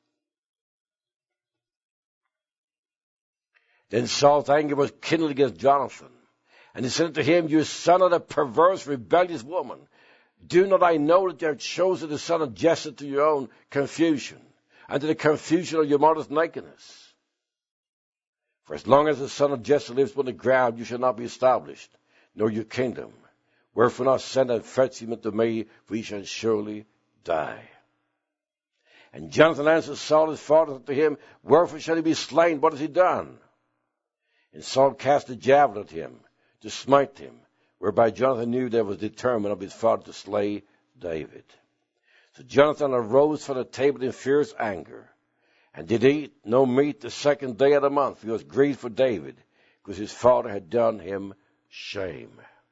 [SPEAKER 2] Then Saul's anger was kindled against Jonathan. And he said to him, You son of a perverse, rebellious woman, do not I know that you have chosen the son of Jesse to your own confusion, and to the confusion of your mother's nakedness? For as long as the son of Jesse lives upon the ground, you shall not be established, nor your kingdom. Wherefore not send and fetch him unto me, for he shall surely die. And Jonathan answered Saul his father to him, Wherefore shall he be slain? What has he done? And Saul cast a javelin at him, to smite him, whereby Jonathan knew that it was determined of his father to slay David. So Jonathan arose from the table in fierce anger, and did eat no meat the second day of the month. He was grieved for David, because his father had done him shame.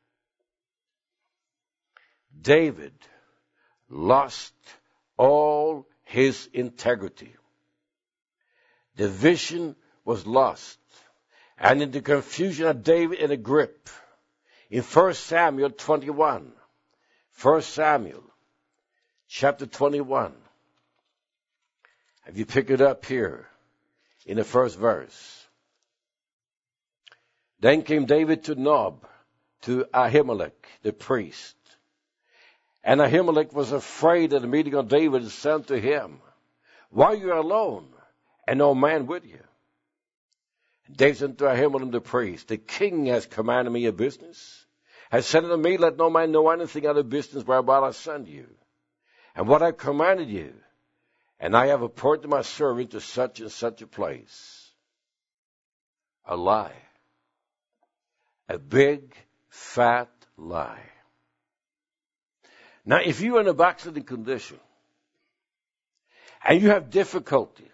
[SPEAKER 2] David lost all his integrity. The vision was lost. And in the confusion of David in a grip, in First Samuel twenty-one, First Samuel chapter twenty-one, if you pick it up here in the first verse. Then came David to Nob, to Ahimelech, the priest. And Ahimelech was afraid of the meeting of David and said to him, Why are you alone, and no man with you? And David said to Ahimelech the priest, The king has commanded me a business, has said unto me, Let no man know anything of the business whereby I send you, and what I commanded you. And I have appointed my servant to such and such a place. A lie. A big, fat lie. Now, if you're in a backsliding condition, and you have difficulty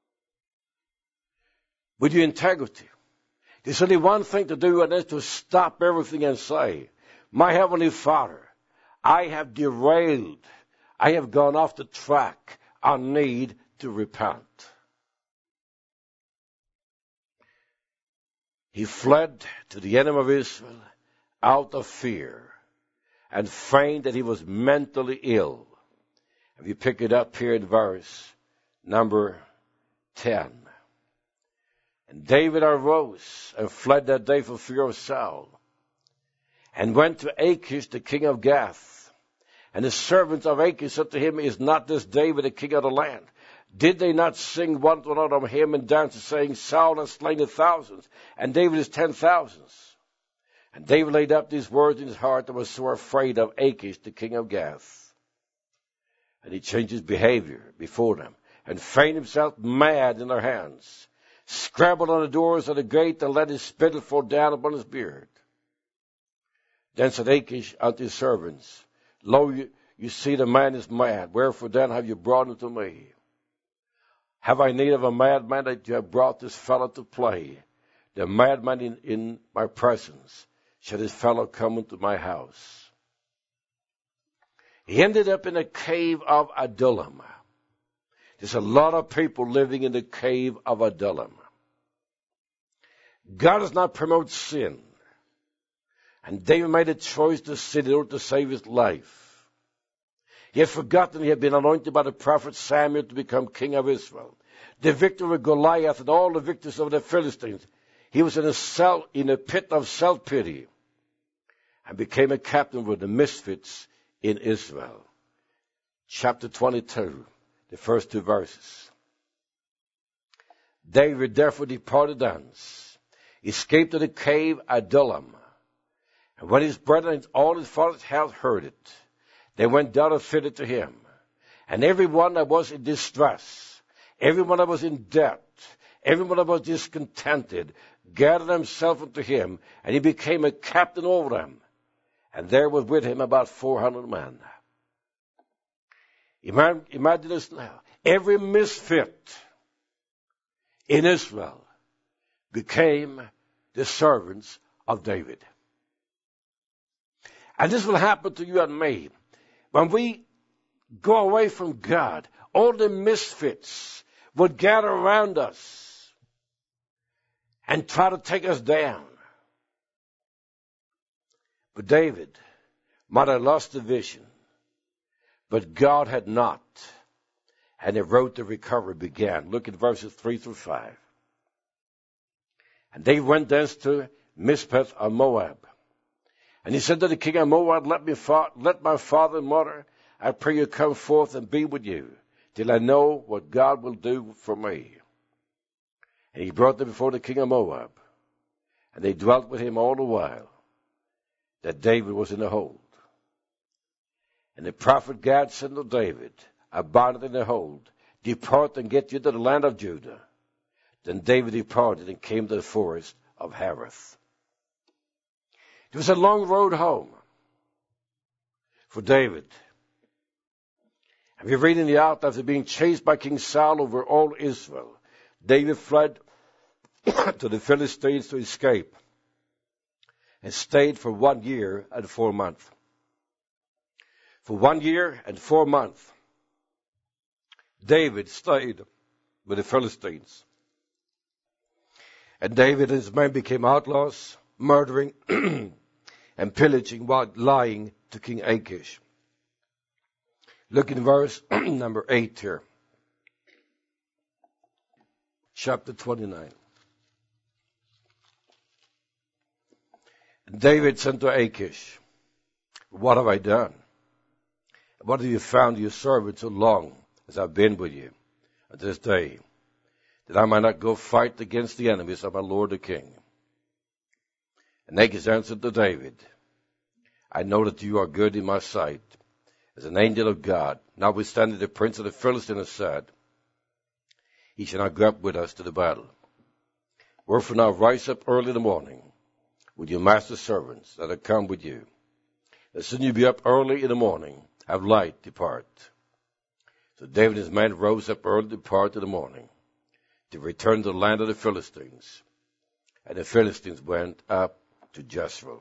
[SPEAKER 2] with your integrity, there's only one thing to do, and that's to stop everything and say, My Heavenly Father, I have derailed. I have gone off the track. I need to repent. He fled to the enemy of Israel out of fear and feigned that he was mentally ill. If you pick it up here in verse number ten. And David arose and fled that day for fear of Saul, and went to Achish, the king of Gath. And the servants of Achish said to him, Is not this David the king of the land? Did they not sing one to another of him and dance, saying, Saul has slain the thousands, and David is ten thousands? And David laid up these words in his heart and was so afraid of Achish, the king of Gath. And he changed his behavior before them, and feigned himself mad in their hands, scrabbled on the doors of the gate, and let his spittle fall down upon his beard. Then said Achish unto his servants, Lo, you, you see the man is mad. Wherefore then have you brought him to me? Have I need of a madman that you have brought this fellow to play? The madman in, in my presence. Shall this fellow come into my house? He ended up in a cave of Adullam. There's a lot of people living in the cave of Adullam. God does not promote sin. And David made a choice to sin in order to save his life. He had forgotten he had been anointed by the prophet Samuel to become king of Israel. The victory with Goliath and all the victories over the Philistines. He was in a cell, in a pit of self-pity, and became a captain with the misfits in Israel. Chapter twenty-two, the first two verses. David therefore departed thence, escaped to the cave Adullam. And when his brethren and all his father's house heard it, they went down and fitted to him. And every one that was in distress, everyone that was in debt, everyone that was discontented, gathered themselves unto him, and he became a captain over them. And there was with him about four hundred men. Imagine, imagine this now. Every misfit in Israel became the servants of David. And this will happen to you and me. When we go away from God, all the misfits would gather around us and try to take us down. But David might have lost the vision, but God had not. And the road to recovery began. Look at verses three through five. And they went thence to Mizpeh of Moab. And he said to the king of Moab, let, me fa- let my father and mother, I pray you, come forth and be with you, till I know what God will do for me. And he brought them before the king of Moab. And they dwelt with him all the while that David was in the hold. And the prophet Gad said to David, abide in the hold, depart and get you to the land of Judah. Then David departed and came to the forest of Hareth. It was a long road home for David. And we read in the out, after being chased by King Saul over all Israel, David fled to the Philistines to escape and stayed for one year and four months. For one year and four months, David stayed with the Philistines. And David and his men became outlaws, murdering and pillaging while lying to King Achish. Look in verse number eight here. Chapter twenty-nine. And David said to Achish, what have I done? What have you found your servant so long as I've been with you at this day, that I might not go fight against the enemies of my lord the king? And Achish answered to David, I know that you are good in my sight, as an angel of God. Notwithstanding the prince of the Philistines has said, he shall not go up with us to the battle. Wherefore now rise up early in the morning with your master's servants that have come with you. As soon as you be up early in the morning, have light, depart. So David and his men rose up early to depart in the morning, to return to the land of the Philistines. And the Philistines went up to Jezreel.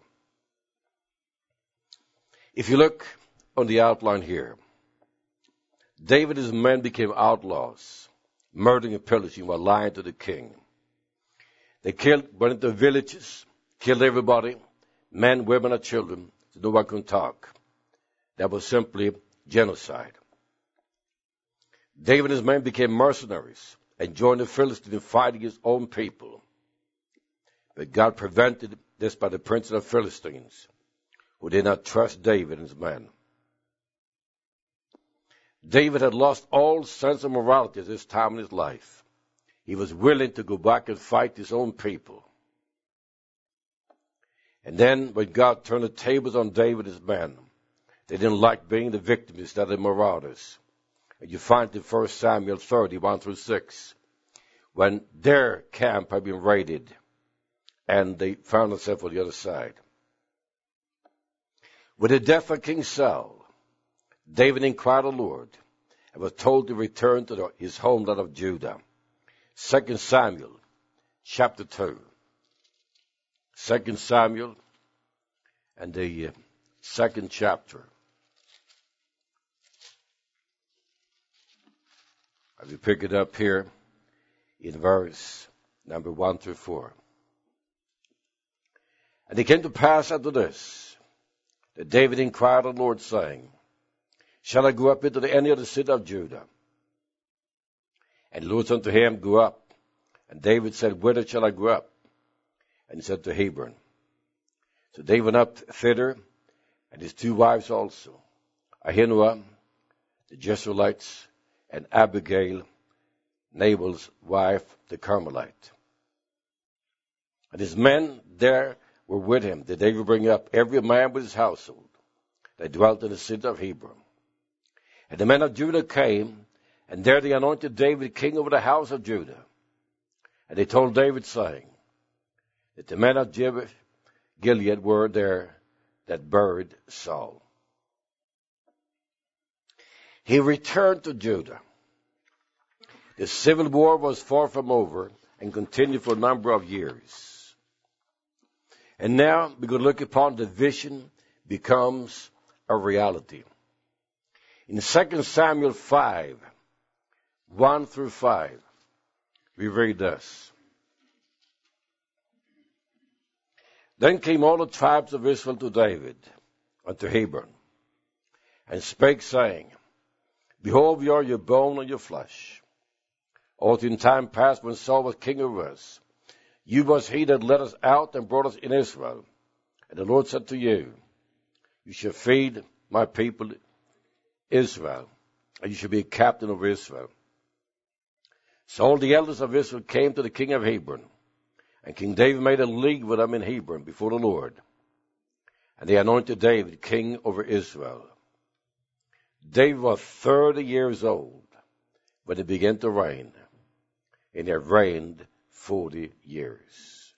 [SPEAKER 2] If you look on the outline here, David and his men became outlaws, murdering and pillaging while lying to the king. They killed, went into villages, killed everybody, men, women, and children, so no one could talk. That was simply genocide. David and his men became mercenaries and joined the Philistines in fighting his own people. But God prevented this by the prince of the Philistines, who did not trust David and his men. David had lost all sense of morality at this time in his life. He was willing to go back and fight his own people. And then when God turned the tables on David and his men, they didn't like being the victims instead of the marauders. And you find in First Samuel thirty, one through six, when their camp had been raided and they found themselves on the other side. With the death of King Saul, David inquired of the Lord and was told to return to the, his homeland of Judah. Second Samuel chapter two. Second Samuel and the uh, second chapter. I will pick it up here in verse number one through four. And it came to pass after this, that David inquired of the Lord, saying, shall I go up into the any of the city of Judah? And the Lord said unto him, go up. And David said, whither shall I go up? And he said, to Hebron. So David went up thither, and his two wives also, Ahinoam, the Jezreelites, and Abigail, Nabal's wife, the Carmelite. And his men there were with him, that they would bring up every man with his household. They dwelt in the city of Hebron. And the men of Judah came And there they anointed David king over the house of Judah. And they told David, saying, that the men of Gilead were there that buried Saul. He returned to Judah. The civil war was far from over and continued for a number of years. And now we're going to look upon the vision becomes a reality. In Second Samuel five, one through five, we read this. Then came all the tribes of Israel to David unto Hebron, and spake, saying, Behold, we are your bone and your flesh. Also in time past, when Saul was king over us, you was he that led us out and brought us in Israel. And the Lord said to you, You shall feed my people Israel, and you shall be a captain over Israel. So all the elders of Israel came to the king of Hebron, and King David made a league with them in Hebron before the Lord. And they anointed David king over Israel. David was thirty years old when he began to reign, and he had reigned forty years.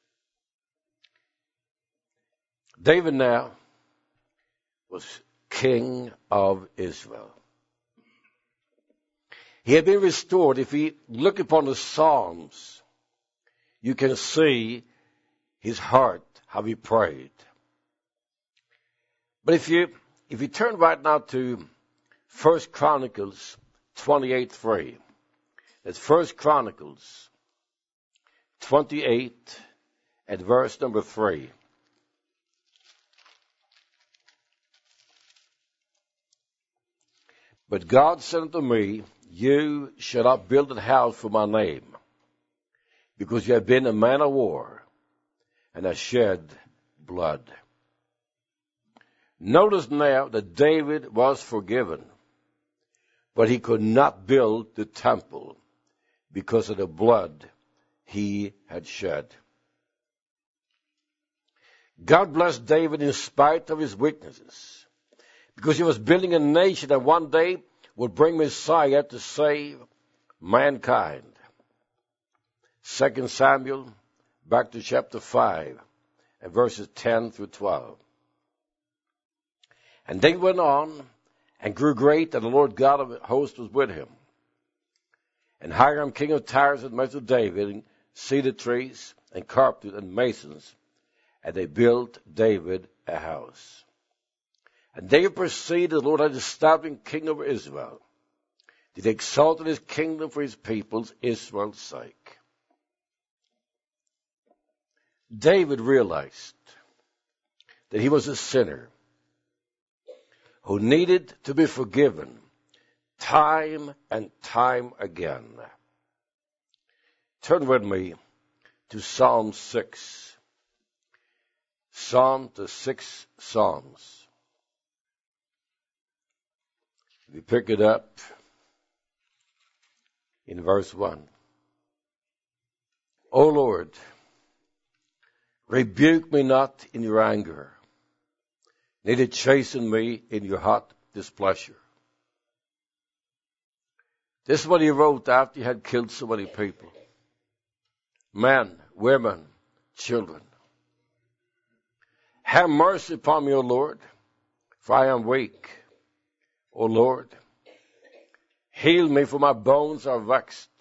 [SPEAKER 2] David now was king of Israel. He had been restored. If we look upon the Psalms, you can see his heart, how he prayed. But if you if you turn right now to First Chronicles twenty-eight three, that's First Chronicles twenty-eight at verse number three. But God said unto me, You shall not build a house for my name, because you have been a man of war, and have shed blood. Notice now that David was forgiven, but he could not build the temple because of the blood he had shed. God blessed David in spite of his weaknesses, because he was building a nation that one day would bring Messiah to save mankind. Second Samuel, back to chapter five, and verses ten through twelve. And David went on and grew great, and the Lord God of hosts was with him. And Hiram, king of Tyre, had met David, and cedar trees, and carpenters, and masons, and they built David a house. And David perceived the Lord had established king over Israel. He exalted his kingdom for his people's Israel's sake. David realized that he was a sinner who needed to be forgiven time and time again. Turn with me to Psalm six. Psalm, the sixth Psalms. We pick it up in verse one. O Lord, rebuke me not in your anger, neither chasten me in your hot displeasure. This is what he wrote after he had killed so many people. Men, women, children. Have mercy upon me, O Lord, for I am weak. O Lord, heal me, for my bones are vexed.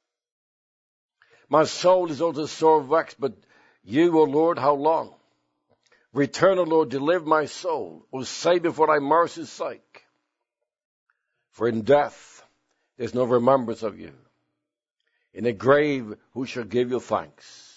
[SPEAKER 2] My soul is also sore vexed, but you, O Lord, how long? Return, O Lord, deliver my soul. O save me for thy mercy's sake. For in death there's no remembrance of you. In the grave who shall give you thanks?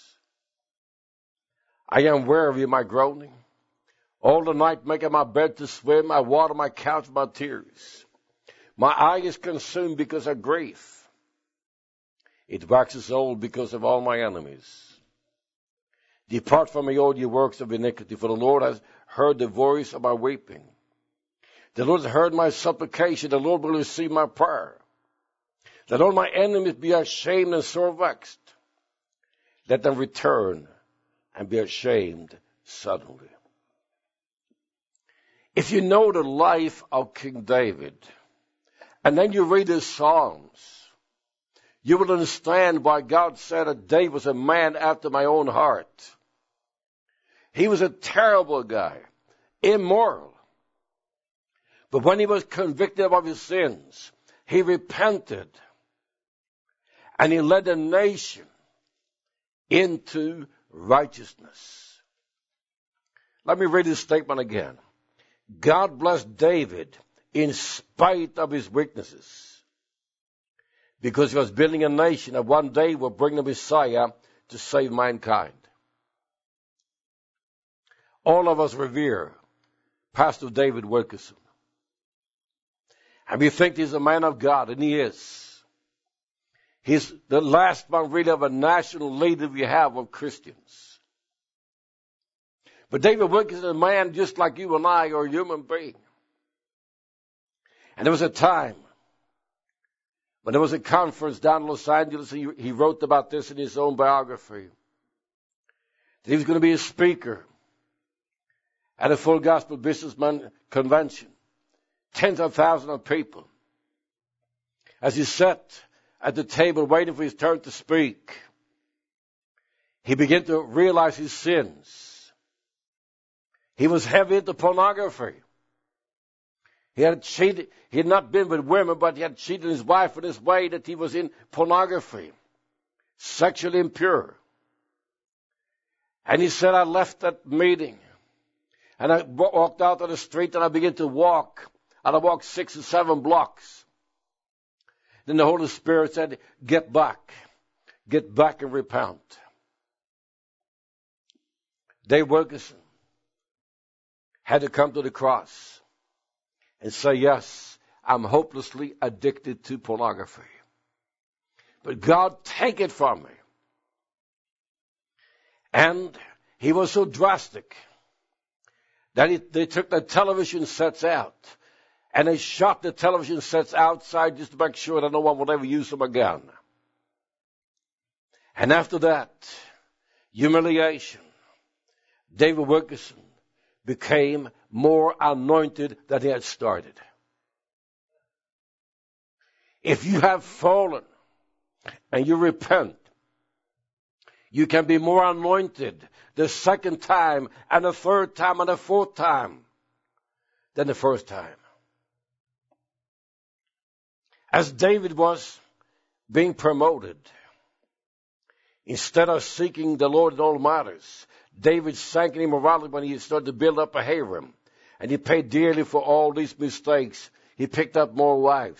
[SPEAKER 2] I am weary of my groaning. All the night making my bed to swim, I water my couch with my tears. My eye is consumed because of grief. It waxes old because of all my enemies. Depart from me, all ye works of iniquity, for the Lord has heard the voice of my weeping. The Lord has heard my supplication. The Lord will receive my prayer. Let all my enemies be ashamed and sore vexed. Let them return and be ashamed suddenly. If you know the life of King David, And then you read his Psalms, you will understand why God said that David was a man after my own heart. He was a terrible guy, immoral. But when he was convicted of his sins, he repented. And he led the nation into righteousness. Let me read this statement again. God blessed David in spite of his weaknesses, because he was building a nation that one day will bring the Messiah to save mankind. All of us revere Pastor David Wilkerson. And we think he's a man of God, and he is. He's the last one really of a national leader we have of Christians. But David Wilkerson is a man just like you and I are a human being. And there was a time when there was a conference down in Los Angeles, he, he wrote about this in his own biography, that he was going to be a speaker at a Full Gospel Businessman convention. Tens of thousands of people. As he sat at the table waiting for his turn to speak, he began to realize his sins. He was heavy into pornography. He had cheated. He had not been with women, but he had cheated his wife in this way that he was in pornography, sexually impure. And he said, I left that meeting, and I walked out on the street, and I began to walk, and I walked six or seven blocks. Then the Holy Spirit said, get back. Get back and repent. Dave Wilkerson had to come to the cross and say, yes, I'm hopelessly addicted to pornography. But God, take it from me. And he was so drastic that he, they took the television sets out, and they shot the television sets outside just to make sure that no one would ever use them again. And after that humiliation, David Wilkerson became more anointed than he had started. If you have fallen and you repent, you can be more anointed the second time and the third time and the fourth time than the first time. As David was being promoted, instead of seeking the Lord in all matters, David sank in immorality when he started to build up a harem. And he paid dearly for all these mistakes. He picked up more wives.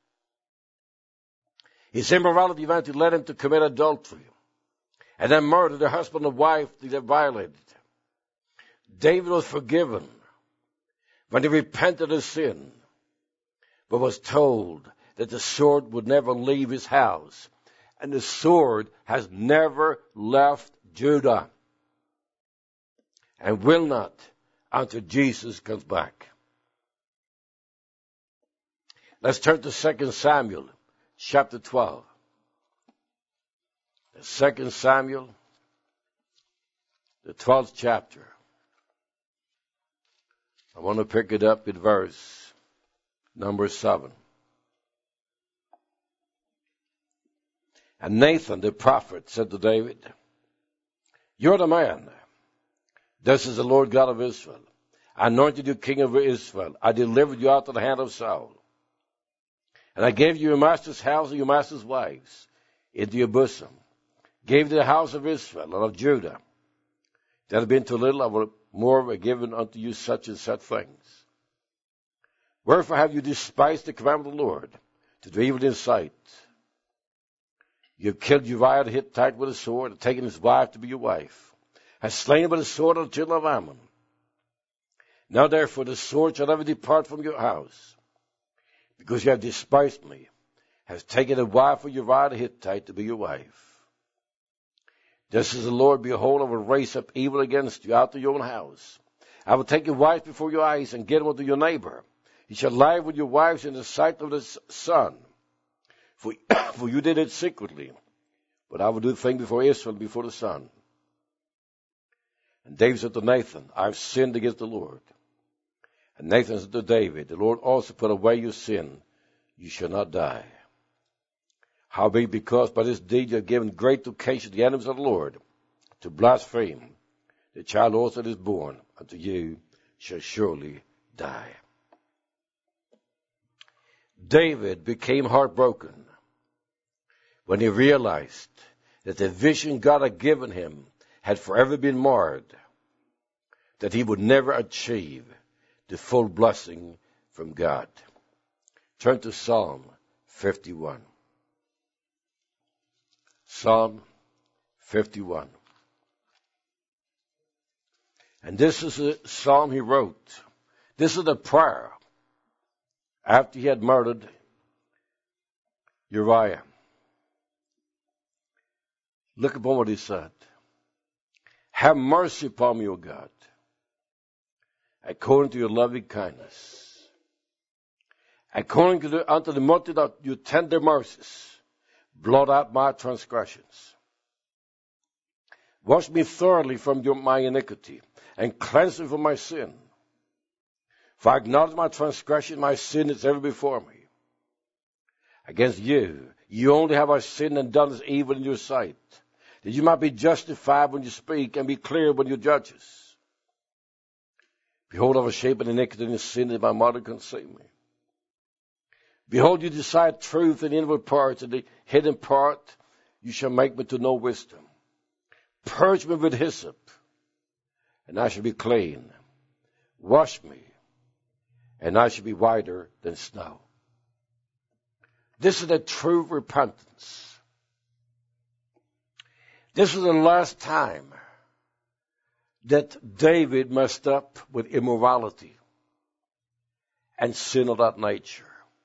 [SPEAKER 2] His immorality eventually led him to commit adultery and then murder the husband and wife that he violated. David was forgiven when he repented of sin, but was told that the sword would never leave his house. And the sword has never left Judah and will not until Jesus comes back. Let's turn to Second Samuel chapter twelve. Second Samuel, the twelfth chapter. I want to pick it up at verse number seven. And Nathan the prophet said to David, you're the man. This is the Lord God of Israel. I anointed you king of Israel. I delivered you out of the hand of Saul. And I gave you your master's house and your master's wives into your bosom. Gave you the house of Israel and of Judah. That had been too little, I will more have given unto you such and such things. Wherefore have you despised the commandment of the Lord, to do evil in his sight? You have killed Uriah the Hittite with a sword, and taken his wife to be your wife. Has slain him with a sword of the children of Ammon. Now therefore the sword shall never depart from your house, because you have despised me, has taken the wife of Uriah the Hittite to be your wife. This is the Lord, behold, I will raise up evil against you out of your own house. I will take your wife before your eyes and get them unto your neighbor. You shall lie with your wives in the sight of the sun. For, for you did it secretly, but I will do the thing before Israel, before the sun. And David said to Nathan, I have sinned against the Lord. And Nathan said to David, the Lord also put away your sin. you shall not die. Howbeit, because by this deed you have given great occasion to the enemies of the Lord to blaspheme, the child also that is born unto you shall surely die. David became heartbroken when he realized that the vision God had given him had forever been marred, that he would never achieve the full blessing from God. Turn to Psalm fifty-one. Psalm fifty-one. And this is a psalm he wrote. This is a prayer after he had murdered Uriah. Look upon what he said. Have mercy upon me, O God, according to your loving kindness, according to the, unto the multitude of your tender mercies, blot out my transgressions. Wash me thoroughly from your, my iniquity, and cleanse me from my sin. For I acknowledge my transgression, my sin is ever before me. Against you, you only have I sinned and done this evil in your sight, that you might be justified when you speak and be clear when you judge us. Behold, I was shaped in iniquity and sin that my mother conceived me. Behold, you decide truth in the inward parts, and the hidden part you shall make me to know wisdom. Purge me with hyssop, and I shall be clean. Wash me, and I shall be whiter than snow. This is the true repentance. This is the last time that David messed up with immorality and sin of that nature.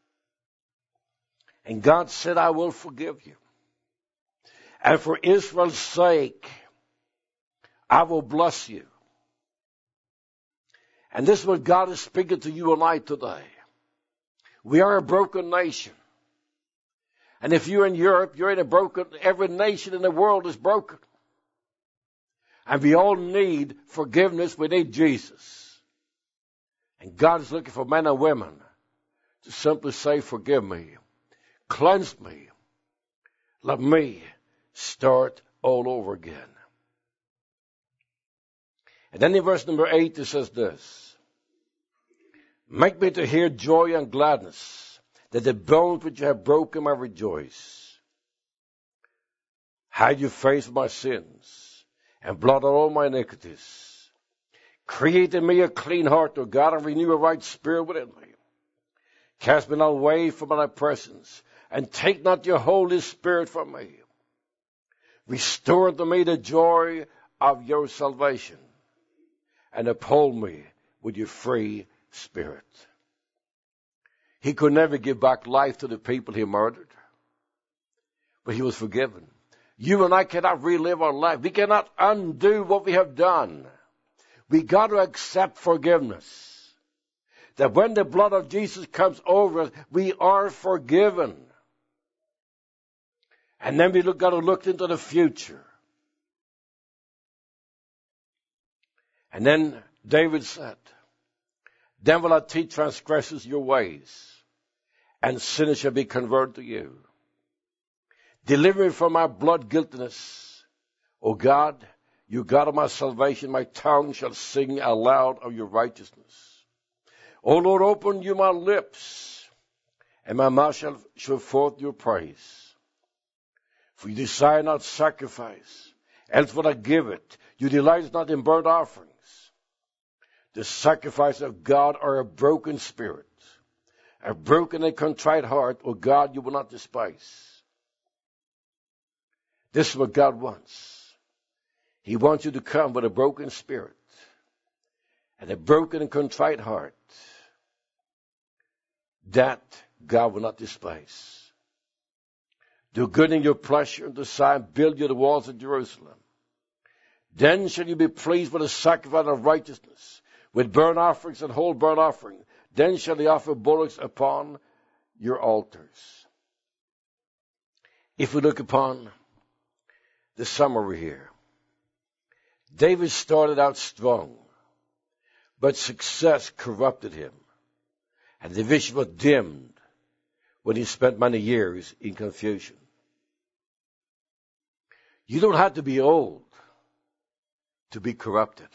[SPEAKER 2] And God said, I will forgive you. And for Israel's sake, I will bless you. And this is what God is speaking to you and I today. We are a broken nation. And if you're in Europe, you're in a broken, every nation in the world is broken. And we all need forgiveness. We need Jesus. And God is looking for men and women to simply say, forgive me, cleanse me, let me start all over again. And then in verse number eight it says this, make me to hear joy and gladness, that the bones which you have broken might rejoice. Hide your face from my sins, and blot out all my iniquities. Create in me a clean heart, O God, and renew a right spirit within me. Cast me not away from thy presence, and take not your Holy Spirit from me. Restore to me the joy of your salvation, and uphold me with your free spirit. He could never give back life to the people he murdered, but he was forgiven. You and I cannot relive our life. We cannot undo what we have done. We got to accept forgiveness. That when the blood of Jesus comes over us, we are forgiven. And then we look, got to look into the future. And then David said, then will I teach transgressors your ways, and sinners shall be converted to you. Deliver me from my blood guiltiness. O God, you God of my salvation, my tongue shall sing aloud of your righteousness. O Lord, open you my lips, and my mouth shall show forth your praise. For you desire not sacrifice, else would I give it. You delight not in burnt offerings. The sacrifice of God are a broken spirit, a broken and contrite heart, O God, you will not despise. This is what God wants. He wants you to come with a broken spirit and a broken and contrite heart. That God will not despise. Do good in your pleasure unto Zion, build you the walls of Jerusalem. Then shall you be pleased with the sacrifice of righteousness, with burnt offerings and whole burnt offering. Then shall they offer bullocks upon your altars. If we look upon the summary here, David started out strong, but success corrupted him, and the vision was dimmed when he spent many years in confusion. You don't have to be old to be corrupted.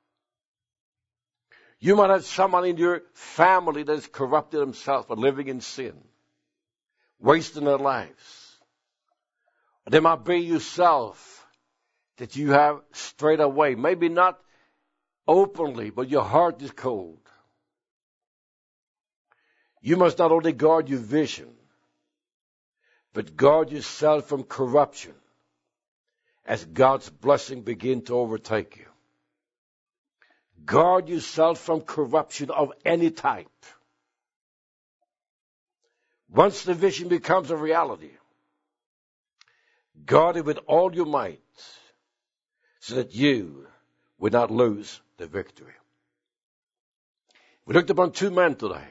[SPEAKER 2] You might have someone in your family that has corrupted himself and living in sin, wasting their lives. There might be yourself that you have strayed away, maybe not openly, but your heart is cold. You must not only guard your vision, but guard yourself from corruption as God's blessing begin to overtake you. Guard yourself from corruption of any type. Once the vision becomes a reality, guard it with all your might so that you will not lose the victory. We looked upon two men today.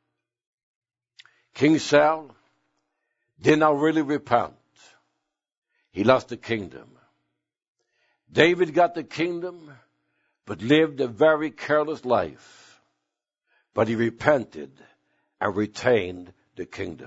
[SPEAKER 2] King Saul did not really repent. He lost the kingdom. David got the kingdom, but lived a very careless life. But he repented and retained the kingdom.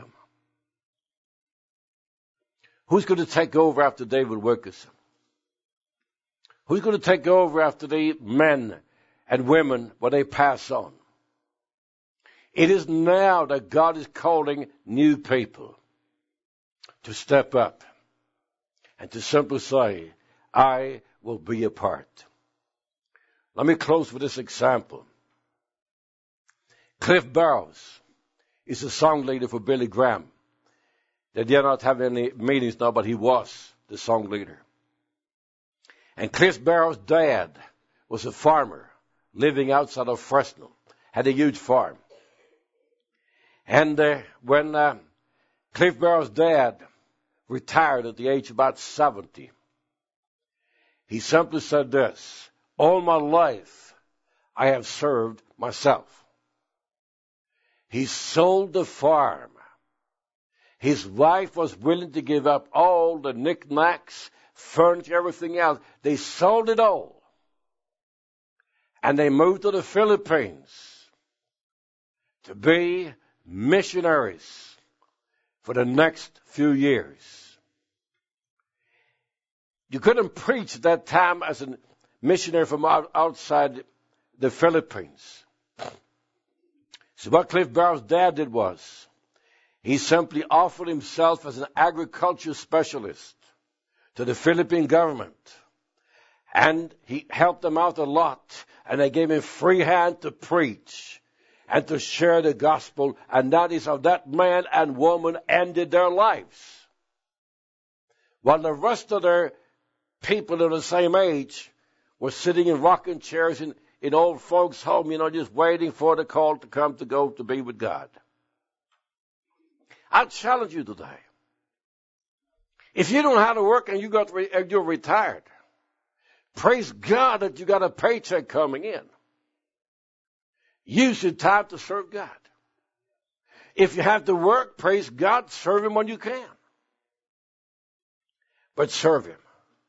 [SPEAKER 2] Who's going to take over after David Wilkerson? Who's going to take over after the men and women when they pass on? It is now that God is calling new people to step up and to simply say, I will be a part. Let me close with this example. Cliff Barrows is a song leader for Billy Graham. They did not have any meetings now, but he was the song leader. And Cliff Barrows' dad was a farmer living outside of Fresno, had a huge farm. And uh, when uh, Cliff Barrows' dad retired at the age of about seventy, he simply said this, all my life I have served myself. He sold the farm. His wife was willing to give up all the knickknacks, furniture, everything else. They sold it all. And they moved to the Philippines to be missionaries for the next few years. You couldn't preach at that time as a missionary from out, outside the Philippines. So what Cliff Barrows' dad did was, he simply offered himself as an agriculture specialist to the Philippine government. And he helped them out a lot. And they gave him free hand to preach and to share the gospel. And that is how that man and woman ended their lives. While the rest of their people of the same age were sitting in rocking chairs in, in old folks' home, you know, just waiting for the call to come to go to be with God. I challenge you today. If you don't know how to work and you got re- you're retired, praise God that you got a paycheck coming in. Use your time to serve God. If you have to work, praise God, serve Him when you can. But serve Him.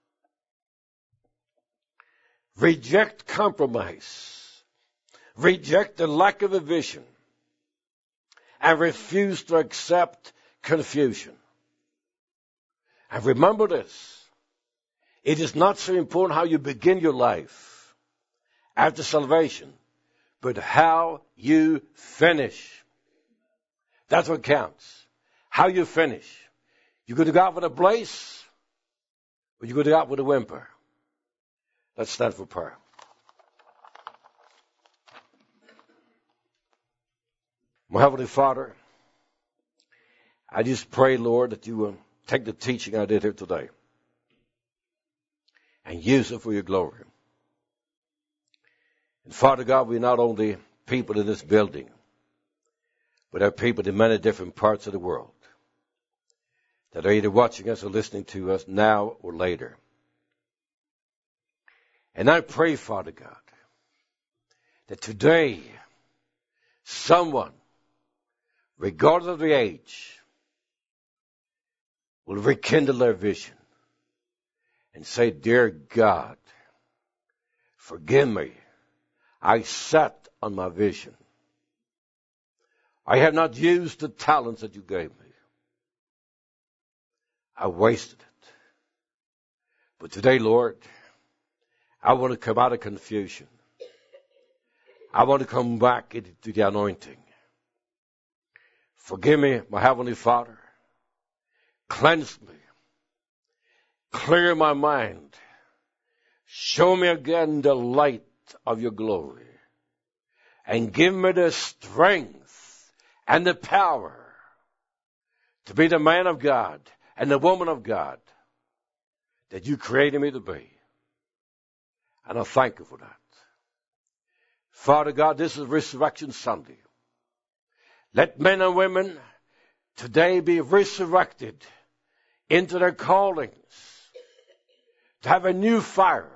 [SPEAKER 2] Reject compromise. Reject the lack of a vision. And refuse to accept confusion. And remember this. It is not so important how you begin your life after salvation, but how you finish. That's what counts. How you finish. You go to God with a blaze, or you go to God with a whimper. Let's stand for prayer. My Heavenly Father, I just pray, Lord, that you will take the teaching I did here today and use it for your glory. And Father God, we're not only people in this building, but are people in many different parts of the world that are either watching us or listening to us now or later. And I pray, Father God, that today someone, regardless of the age, will rekindle their vision and say, dear God, forgive me. I sat on my vision. I have not used the talents that you gave me. I wasted it. But today, Lord, I want to come out of confusion. I want to come back into the anointing. Forgive me, my Heavenly Father. Cleanse me. Clear my mind. Show me again the light of your glory. And give me the strength and the power to be the man of God and the woman of God that you created me to be. And I thank you for that. Father God, this is Resurrection Sunday. Let men and women today be resurrected into their callings, to have a new fire,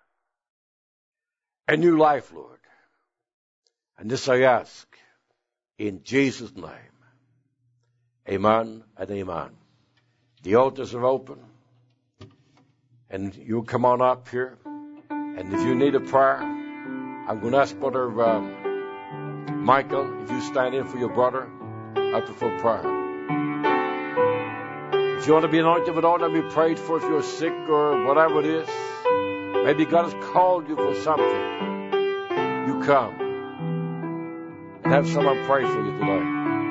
[SPEAKER 2] a new life, Lord. And this I ask in Jesus' name. Amen and amen. The altars are open, and you come on up here. And if you need a prayer, I'm going to ask Brother um, Michael, if you stand in for your brother, I prefer prayer. If you want to be anointed with oil and be prayed for if you're sick or whatever it is, maybe God has called you for something, you come and have someone pray for you today.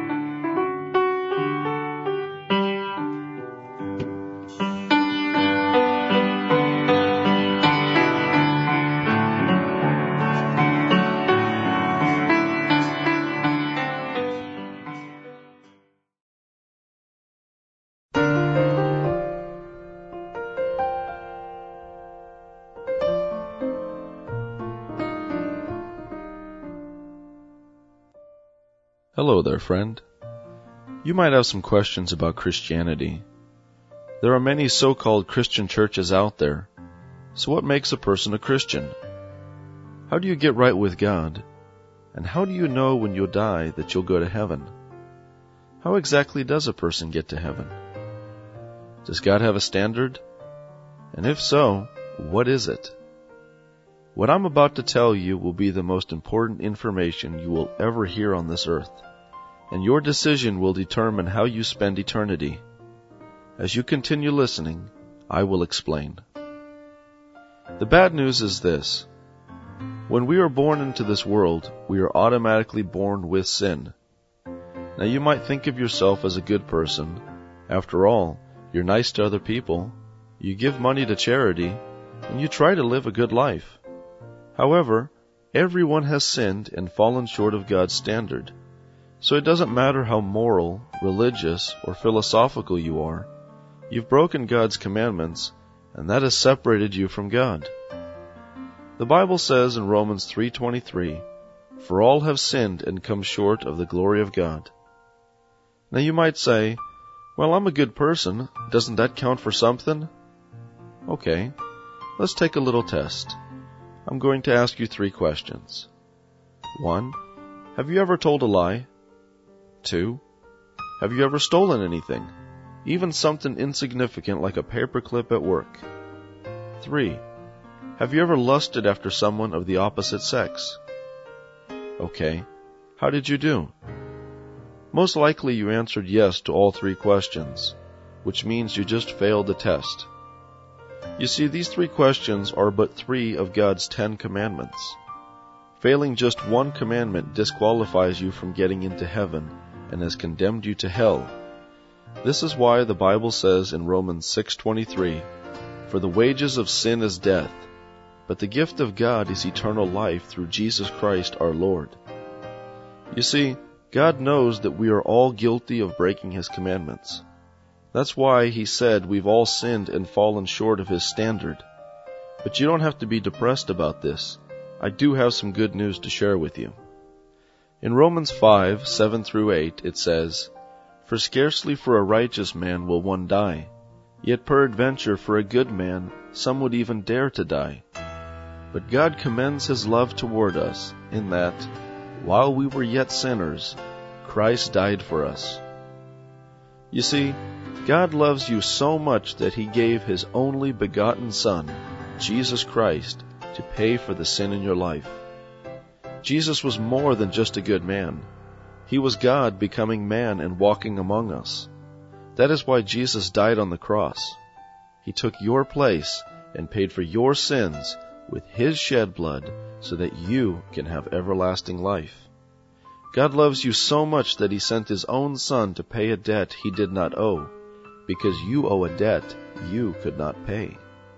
[SPEAKER 1] Hello there, friend. You might have some questions about Christianity. There are many so-called Christian churches out there. So what makes a person a Christian? How do you get right with God? And how do you know when you'll die that you'll go to heaven? How exactly does a person get to heaven? Does God have a standard? And if so, what is it? What I'm about to tell you will be the most important information you will ever hear on this earth, and your decision will determine how you spend eternity. As you continue listening, I will explain. The bad news is this. When we are born into this world, we are automatically born with sin. Now you might think of yourself as a good person. After all, you're nice to other people, you give money to charity, and you try to live a good life. However, everyone has sinned and fallen short of God's standard. So it doesn't matter how moral, religious, or philosophical you are. You've broken God's commandments, and that has separated you from God. The Bible says in Romans three twenty-three, "For all have sinned and come short of the glory of God." Now you might say, "Well, I'm a good person. Doesn't that count for something?" Okay, let's take a little test. I'm going to ask you three questions. One, have you ever told a lie? Two, have you ever stolen anything, even something insignificant like a paperclip at work? Three, have you ever lusted after someone of the opposite sex? Okay, how did you do? Most likely you answered yes to all three questions, which means you just failed the test. You see, these three questions are but three of God's Ten Commandments. Failing just one commandment disqualifies you from getting into heaven and has condemned you to hell. This is why the Bible says in Romans six twenty-three, "For the wages of sin is death, but the gift of God is eternal life through Jesus Christ our Lord." You see, God knows that we are all guilty of breaking His commandments. That's why He said we've all sinned and fallen short of His standard. But you don't have to be depressed about this. I do have some good news to share with you. In Romans five, seven through eight, it says, "For scarcely for a righteous man will one die, yet peradventure for a good man some would even dare to die. But God commends His love toward us, in that, while we were yet sinners, Christ died for us." You see, God loves you so much that He gave His only begotten Son, Jesus Christ, to pay for the sin in your life. Jesus was more than just a good man. He was God becoming man and walking among us. That is why Jesus died on the cross. He took your place and paid for your sins with His shed blood so that you can have everlasting life. God loves you so much that He sent His own Son to pay a debt He did not owe, because you owe a debt you could not pay.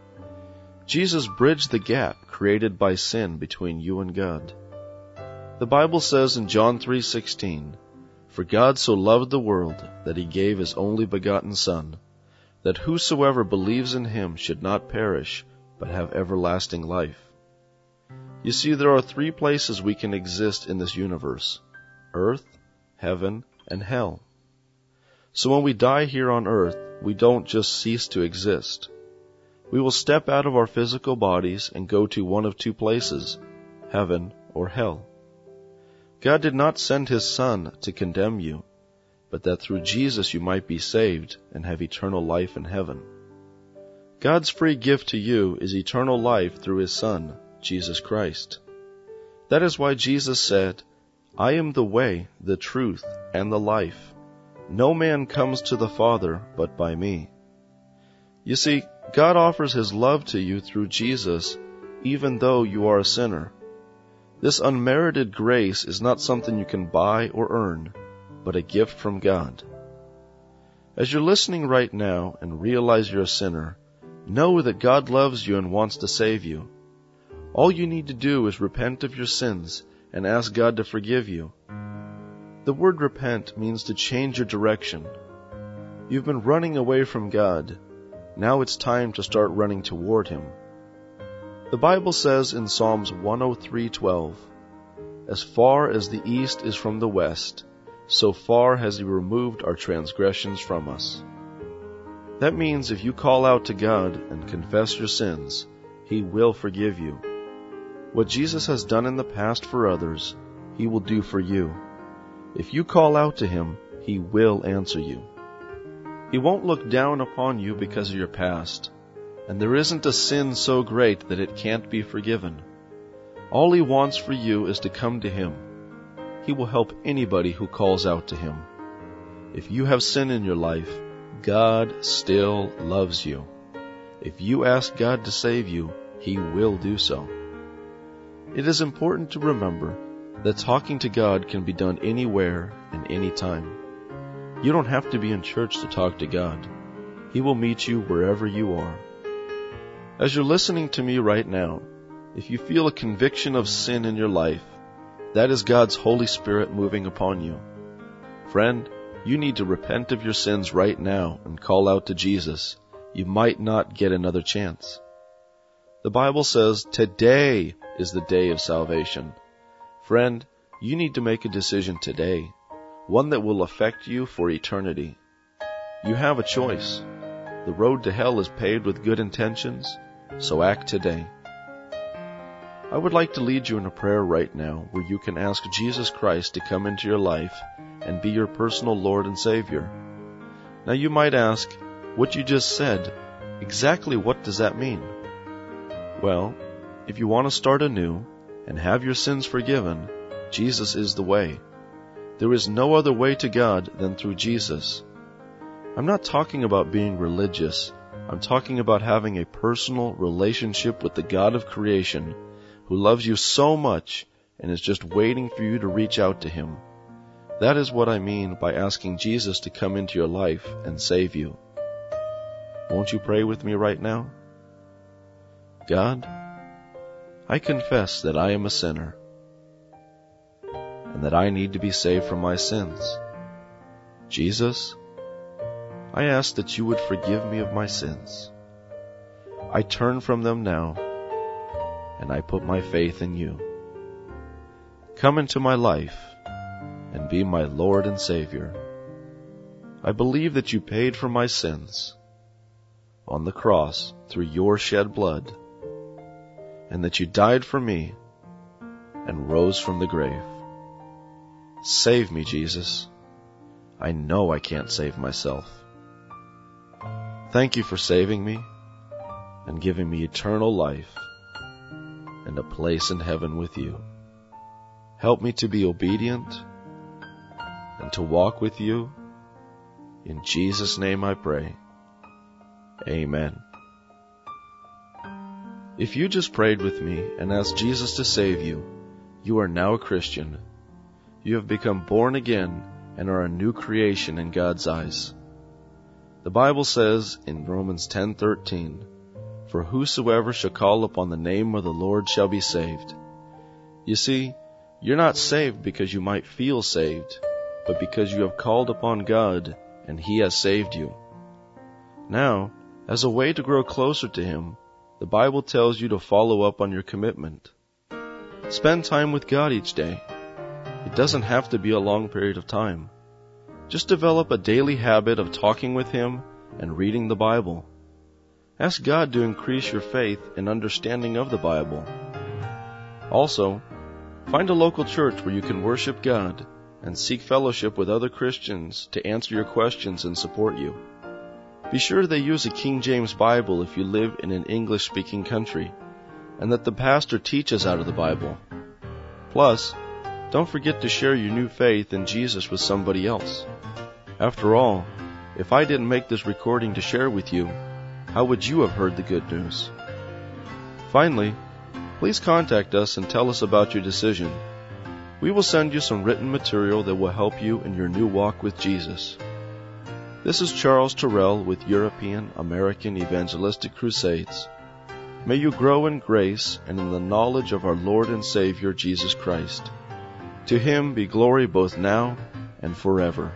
[SPEAKER 1] Jesus bridged the gap created by sin between you and God. The Bible says in John three sixteen, "For God so loved the world that He gave His only begotten Son, that whosoever believes in Him should not perish, but have everlasting life." You see, there are three places we can exist in this universe: earth, heaven, and hell. So when we die here on earth, we don't just cease to exist. We will step out of our physical bodies and go to one of two places, heaven or hell. God did not send His Son to condemn you, but that through Jesus you might be saved and have eternal life in heaven. God's free gift to you is eternal life through His Son, Jesus Christ. That is why Jesus said, "I am the way, the truth, and the life. No man comes to the Father but by me." You see, God offers His love to you through Jesus, even though you are a sinner. This unmerited grace is not something you can buy or earn, but a gift from God. As you're listening right now and realize you're a sinner, know that God loves you and wants to save you. All you need to do is repent of your sins and ask God to forgive you. The word repent means to change your direction. You've been running away from God. Now it's time to start running toward Him. The Bible says in Psalms one oh three twelve, "As far as the east is from the west, so far has He removed our transgressions from us." That means if you call out to God and confess your sins, He will forgive you. What Jesus has done in the past for others, He will do for you. If you call out to Him, He will answer you. He won't look down upon you because of your past, and there isn't a sin so great that it can't be forgiven. All He wants for you is to come to Him. He will help anybody who calls out to Him. If you have sin in your life, God still loves you. If you ask God to save you, He will do so. It is important to remember that talking to God can be done anywhere and anytime. You don't have to be in church to talk to God. He will meet you wherever you are. As you're listening to me right now, if you feel a conviction of sin in your life, that is God's Holy Spirit moving upon you. Friend, you need to repent of your sins right now and call out to Jesus. You might not get another chance. The Bible says today is the day of salvation. Friend, you need to make a decision today, one that will affect you for eternity. You have a choice. The road to hell is paved with good intentions, so act today. I would like to lead you in a prayer right now where you can ask Jesus Christ to come into your life and be your personal Lord and Savior. Now you might ask, what you just said, exactly what does that mean? Well, if you want to start anew and have your sins forgiven, Jesus is the way. There is no other way to God than through Jesus. I'm not talking about being religious. I'm talking about having a personal relationship with the God of creation who loves you so much and is just waiting for you to reach out to Him. That is what I mean by asking Jesus to come into your life and save you. Won't you pray with me right now? God, I confess that I am a sinner and that I need to be saved from my sins. Jesus, I ask that you would forgive me of my sins. I turn from them now, and I put my faith in you. Come into my life and be my Lord and Savior. I believe that you paid for my sins on the cross through your shed blood, and that you died for me and rose from the grave. Save me, Jesus. I know I can't save myself. Thank you for saving me and giving me eternal life and a place in heaven with you. Help me to be obedient and to walk with you. In Jesus' name I pray. Amen. If you just prayed with me and asked Jesus to save you, you are now a Christian. You have become born again and are a new creation in God's eyes. The Bible says in Romans ten thirteen, "For whosoever shall call upon the name of the Lord shall be saved." You see, you're not saved because you might feel saved, but because you have called upon God and He has saved you. Now, as a way to grow closer to Him, the Bible tells you to follow up on your commitment. Spend time with God each day. It doesn't have to be a long period of time. Just develop a daily habit of talking with Him and reading the Bible. Ask God to increase your faith and understanding of the Bible. Also, find a local church where you can worship God and seek fellowship with other Christians to answer your questions and support you. Be sure they use a King James Bible if you live in an English-speaking country, and that the pastor teaches out of the Bible. Plus, don't forget to share your new faith in Jesus with somebody else. After all, if I didn't make this recording to share with you, how would you have heard the good news? Finally, please contact us and tell us about your decision. We will send you some written material that will help you in your new walk with Jesus. This is Charles Terrell with European American Evangelistic Crusades. May you grow in grace and in the knowledge of our Lord and Savior Jesus Christ. To Him be glory both now and forever.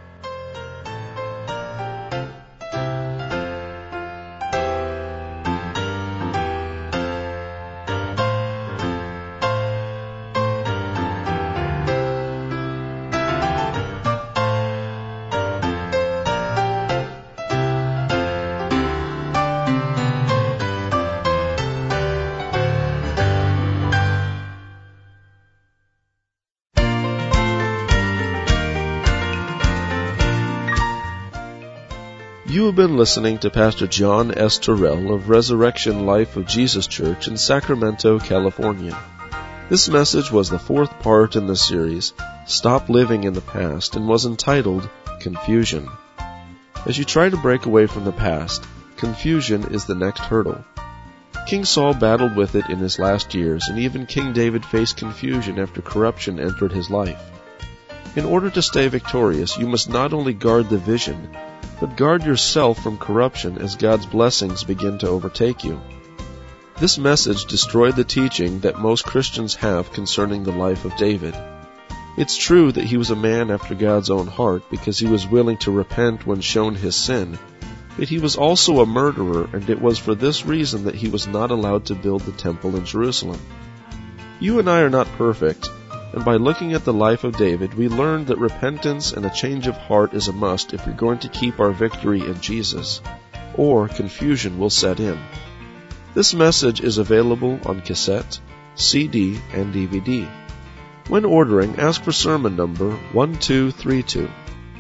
[SPEAKER 1] You have been listening to Pastor John S. Terrell of Resurrection Life of Jesus Church in Sacramento, California. This message was the fourth part in the series, Stop Living in the Past, and was entitled Confusion. As you try to break away from the past, confusion is the next hurdle. King Saul battled with it in his last years, and even King David faced confusion after corruption entered his life. In order to stay victorious, you must not only guard the vision, but guard yourself from corruption as God's blessings begin to overtake you. This message destroyed the teaching that most Christians have concerning the life of David. It's true that he was a man after God's own heart because he was willing to repent when shown his sin, but he was also a murderer, and it was for this reason that he was not allowed to build the temple in Jerusalem. You and I are not perfect, and by looking at the life of David, we learned that repentance and a change of heart is a must if we're going to keep our victory in Jesus, or confusion will set in. This message is available on cassette, C D, and D V D. When ordering, ask for sermon number one two three two.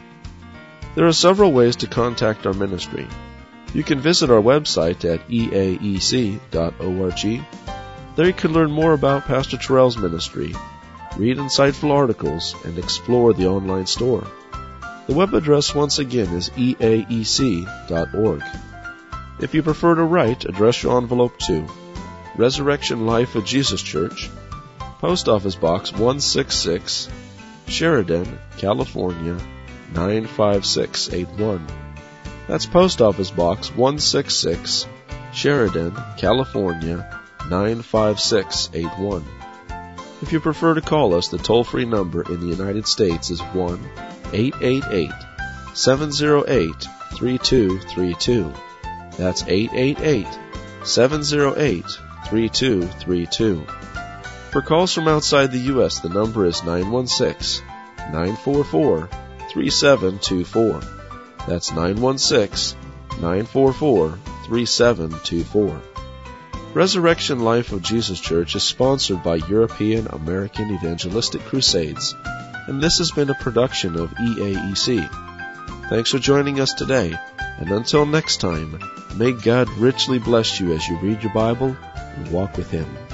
[SPEAKER 1] There are several ways to contact our ministry. You can visit our website at e a e c dot org. There you can learn more about Pastor Terrell's ministry, read insightful articles, and explore the online store. The web address once again is e a e c dot org. If you prefer to write, address your envelope to Resurrection Life of Jesus Church, Post Office Box one sixty-six, Sheridan, California nine five six eight one. That's Post Office Box one sixty-six, Sheridan, California nine five six eight one. If you prefer to call us, the toll-free number in the United States is one eight eight eight, seven zero eight, three two three two. That's eight eight eight, seven zero eight, three two three two. For calls from outside the U S, the number is nine one six, nine four four, three seven two four. That's nine one six, nine four four, three seven two four. Resurrection Life of Jesus Church is sponsored by European American Evangelistic Crusades, and this has been a production of E A E C. Thanks for joining us today, and until next time, may God richly bless you as you read your Bible and walk with Him.